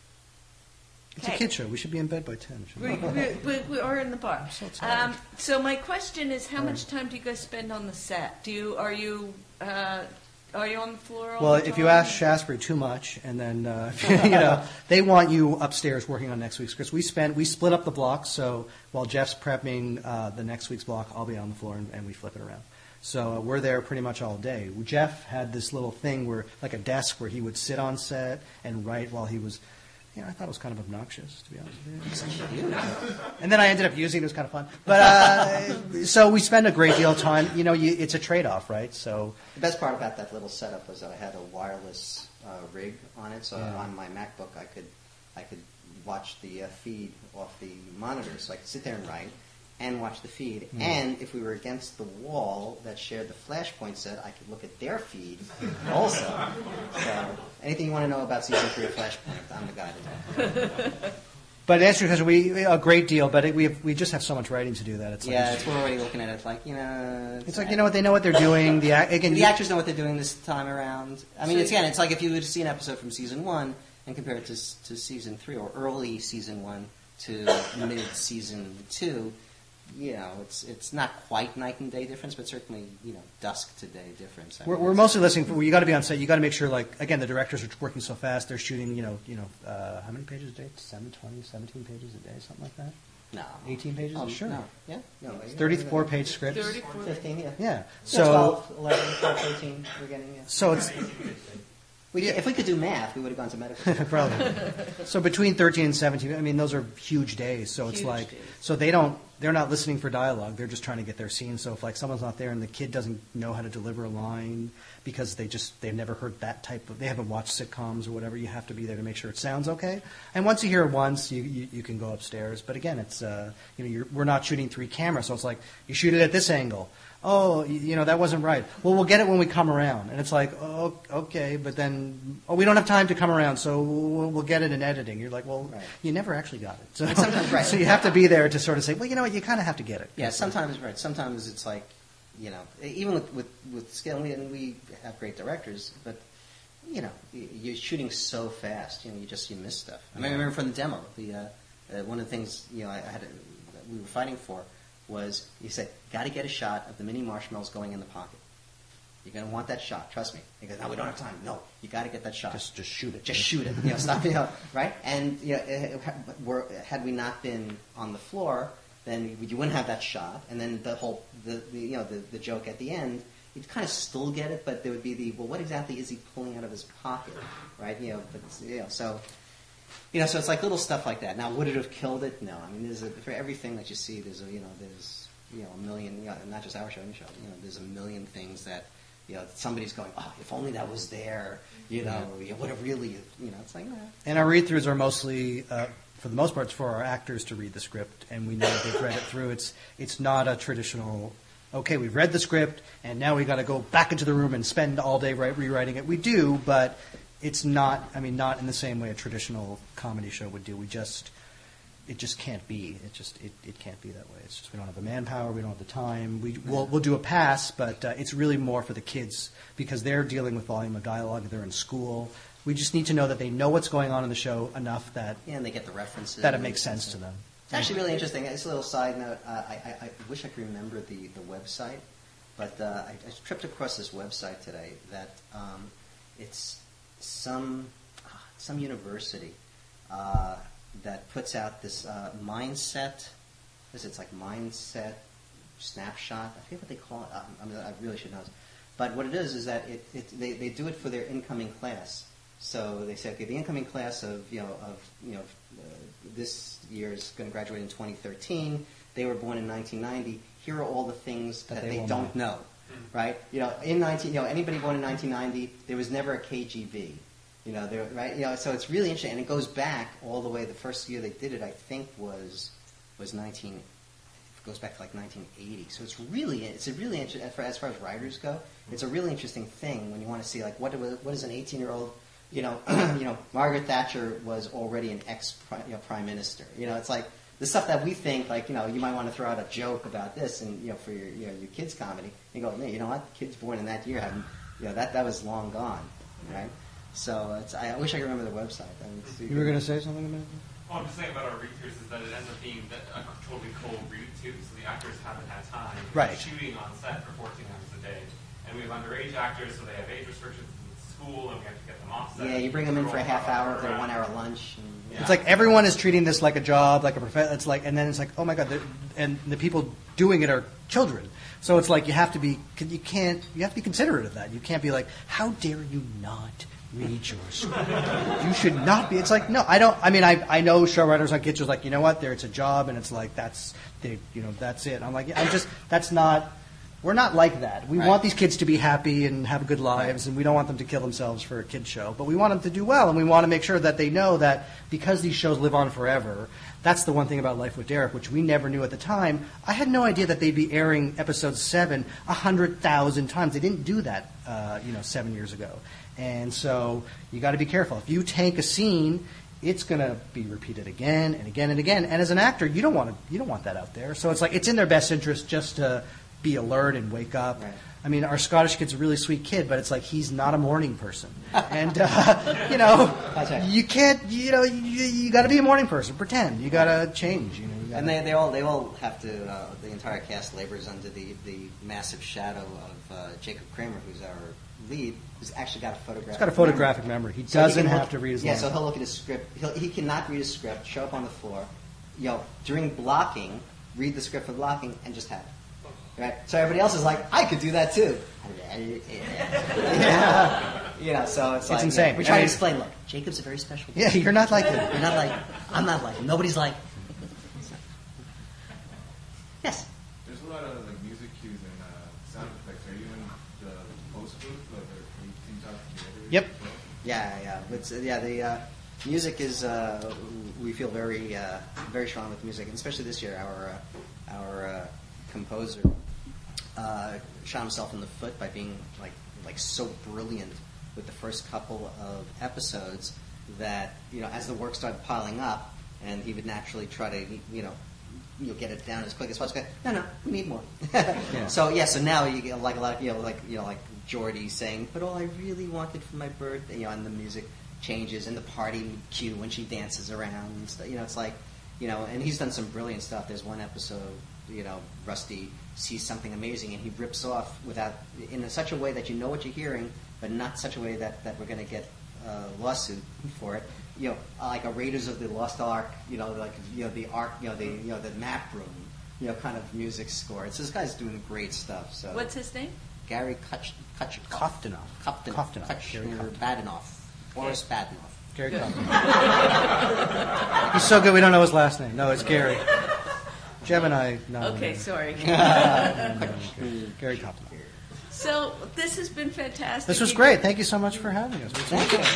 It's a Okay. kid show. We should be in bed by ten. We, we, we, we are in the bar. so tired. Um, so my question is, how All much time do you guys spend on the set? Do you are you uh, are you on the floor all Well, the time? if you ask Shasbury too much, and then uh, you know they want you upstairs working on next week's scripts. We spend we split up the blocks. So while Jeff's prepping uh, the next week's block, I'll be on the floor and, and we flip it around. So uh, we're there pretty much all day. Jeff had this little thing where, like a desk, where he would sit on set and write while he was. You know, I thought it was kind of obnoxious, to be honest with you. And then I ended up using it. It was kind of fun. But uh, so we spend a great deal of time. You know, you, it's a trade-off, right? So The best part about that little setup was that I had a wireless uh, rig on it, so Yeah. on my MacBook I could I could watch the uh, feed off the monitor, so I could sit there and write and watch the feed. Mm. And if we wwere against the wall that shared the Flashpoint set, I could look at their feed also. So anything you want to know about season three of Flashpoint, I'm the guy to know. But answer because we a great deal, but it, we have, we just have so much writing to do that. It's like, Yeah, it's, we're already looking at it like, you know... it's like you know what they know what they're doing. The ac- again, The you- actors know what they're doing this time around. I mean, So- it's, again, it's like if you were to see an episode from season one and compare it to, s- to season three, or early season one to mid-season two, you know, it's it's not quite night and day difference, but certainly, you know, dusk to day difference. I We're, mean, we're it's- mostly listening for. You got to be on set. You got to make sure, like again, the directors are working so fast. They're shooting, you know, you know, uh, how many pages a day? seven twenty, seventeen pages a day, something like that. No. eighteen pages? Oh, Sure. No. Yeah. No. It's thirty-four page scripts. thirty-four. fifteen, yeah. Yeah. So So, twelve, eleven, twelve, thirteen, we're getting, yeah. so it's We, if we could do math, we would have gone to medical school. probably. So between thirteen and seventeen, I mean, those are huge days. So it's Huge like, days. so they don't, they're not listening for dialogue. They're just trying to get their scene. So if like someone's not there and the kid doesn't know how to deliver a line because they just, they've never heard that type of, they haven't watched sitcoms or whatever, you have to be there to make sure it sounds okay. And once you hear it once, you, you, you can go upstairs. But again, it's, uh, you know, you're, we're not shooting three cameras. So it's like, you shoot it at this angle. Oh, you you know, that wasn't right. Well, we'll get it when we come around. And it's like, oh, okay, but then, oh, we don't have time to come around, so we'll, we'll get it in editing. You're like, well, Right. you never actually got it. So, sometimes, right. so you have to be there to sort of say, well, you know what, you kind of have to get it. Yeah, sometimes, right. Sometimes it's like, you know, even with, with, with scale, and we, and we have great directors, but, you know, y- you're shooting so fast, you know, you just, you miss stuff. I, mean, I remember from the demo, the, uh, uh, one of the things, you know, I had, a, that we were fighting for was, you said, got to get a shot of the mini marshmallows going in the pocket. You're going to want that shot, trust me. He goes, no, we don't have time. No, you got to get that shot. Just, just shoot it. Just shoot it. You know, stop. You know, right? And you know, it, were, had we not been on the floor, then you wouldn't have that shot. And then the whole, the, the you know, the, the joke at the end, you'd kind of still get it, but there would be the, well, what exactly is he pulling out of his pocket, right? You know, but you know, so. You know, so it's like little stuff like that. Now, would it have killed it? No. I mean, there's a, for everything that you see, there's a, you know, there's, you know, a million, you know, not just our show, any show, you know, there's a million things that, you know, somebody's going, oh, if only that was there, you know, you would have really, you know, it's like, nah. And our read-throughs are mostly, uh, for the most part, it's for our actors to read the script, and we know they've read it through. It's it's not a traditional, okay, we've read the script, and now we got to go back into the room and spend all day right, rewriting it. We do, but it's not, I mean, not in the same way a traditional comedy show would do. We just, it just can't be. It just, it, it can't be that way. It's just we don't have the manpower, we don't have the time. We, we'll, we'll do a pass, but uh, it's really more for the kids because they're dealing with volume of dialogue. They're in school. We just need to know that they know what's going on in the show enough that Yeah, and they get the references. that it makes sense to them. It's actually really interesting. It's a little side note. Uh, I, I, I wish I could remember the, the website, but uh, I, I tripped across this website today that um, it's some some university uh, that puts out this uh, mindset. Is it's like mindset snapshot? I forget what they call it. I, I, mean, I really should know this. But what it is is that it, it they, they do it for their incoming class. So they say, okay, the incoming class of you know of you know uh, this year is going to graduate in twenty thirteen. They were born in nineteen ninety. Here are all the things that, That that they they, will don't know. Right? You know, in nineteen, you know, anybody born in nineteen ninety, there was never a K G B. You know, there, right? You know, so it's really interesting, and it goes back all the way. The first year they did it, I think, was was nineteen. It goes back to like nineteen eighty. So it's really, it's a really interesting as far, as far as writers go. It's a really interesting thing when you want to see like what what is an eighteen-year-old. You know, you know, Margaret Thatcher was already an ex you know, prime minister. You know, it's like the stuff that we think, like, you know, you might want to throw out a joke about this, and you know, for your, you know, your kids' comedy, you go, man, you know what, kids born in that year haven't, you know, that that was long gone, right? So it's, I wish I could remember the website. I mean, it's- You were going to say something about it? Well, I'm just saying about our read-throughs is that it ends up being that a totally cold read too, so the actors haven't had time. Right. They're shooting on set for fourteen hours a day, and we have underage actors, so they have age restrictions in school, and we have to get them off set. Yeah, you bring them in for a half hour of their Around. one-hour lunch. And, Yeah. It's like everyone is treating this like a job, like a prof- It's like, and then it's like, oh my god, the- and the people doing it are children. So it's like you have to be, you can't, you have to be considerate of that. You can't be like, how dare you not read your script? You should not be. It's like, no, I don't. I mean, I I know show writers on kids are like, you know what, there it's a job, and it's like that's they, you know, that's it. I'm like, yeah, I'm just that's not. We're not like that. We Right. want these kids to be happy and have good lives, and we don't want them to kill themselves for a kid show. But we want them to do well, and we want to make sure that they know that because these shows live on forever, that's the one thing about Life with Derek, which we never knew at the time. I had no idea that they'd be airing episode seven a hundred thousand times. They didn't do that, uh, you know, seven years ago. And so you got to be careful. If you tank a scene, it's going to be repeated again and again and again. And as an actor, you don't want to, you don't want that out there. So it's like it's in their best interest just to be alert and wake up. Right. I mean, our Scottish kid's a really sweet kid, but it's like he's not a morning person. And, uh, you know, you can't, you know, you, you got to be a morning person. Pretend. You got to change. You know, you gotta, And they, they all they all have to. Uh, the entire cast labors under the, the massive shadow of uh, Jacob Kramer, who's our lead, who's actually got a photographic. He's got a photographic memory. He So he doesn't can have look- to read his Yeah, lines. so he'll look at his script. He'll, he cannot read his script. Show up on the floor. you know, during blocking, read the script for blocking and just have it. Right? So everybody else is like, I could do that too. Yeah. You know, so it's, It's like, insane. You know, we I try mean- to explain, look, Jacob's a very special Yeah, you're not like him. You're not like him. I'm not like him. Nobody's like him. Yes? There's a lot of like music cues and uh, sound effects. Are you in the post booth? Like, are you team talking together? Yep. Yeah, yeah. It's, uh, yeah, the uh, music is, uh, we feel very uh, very strong with music, and especially this year, our, uh, our uh, composer uh, shot himself in the foot by being like like so brilliant with the first couple of episodes that, you know, as the work started piling up, and he would naturally try to, you know, you know, get it down as quick as possible. No, no, we need more. Yeah. So yeah, so now you get like a lot, of, you know, like you know, like Geordie saying, "But all I really wanted for my birthday," you know, and the music changes, and the party cue when she dances around, and stuff. You know, it's like, you know, and he's done some brilliant stuff. There's one episode, you know, Rusty sees something amazing, and he rips off without in such a way that you know what you're hearing, but not such a way that, that we're going to get a lawsuit for it. You know, like a Raiders of the Lost Ark, you know, like you know the Ark, you know the you know the map room, you know, kind of music score. It's this guy's doing great stuff. So What's his name? Gary Kutch, Kutch, Koftanov. Koftanov. Koftanov. Kutch, Gary or Koftanov. Badenoff. Boris Badenoff. Gary Koftanov. He's so good we don't know his last name. No, it's Gary. Gemini. No. Okay, sorry. Gary Koftanov. So this has been fantastic. This was You- great. Thank you so much for having us. Thank you.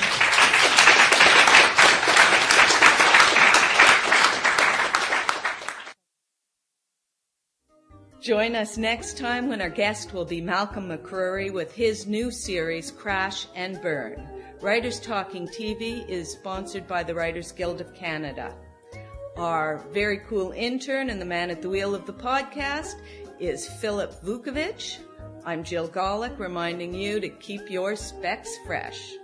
Join us next time when our guest will be Malcolm McCrory with his new series, Crash and Burn. Writers Talking T V is sponsored by the Writers Guild of Canada. Our very cool intern and the man at the wheel of the podcast is Philip Vukovic. I'm Jill Golick, reminding you to keep your specs fresh.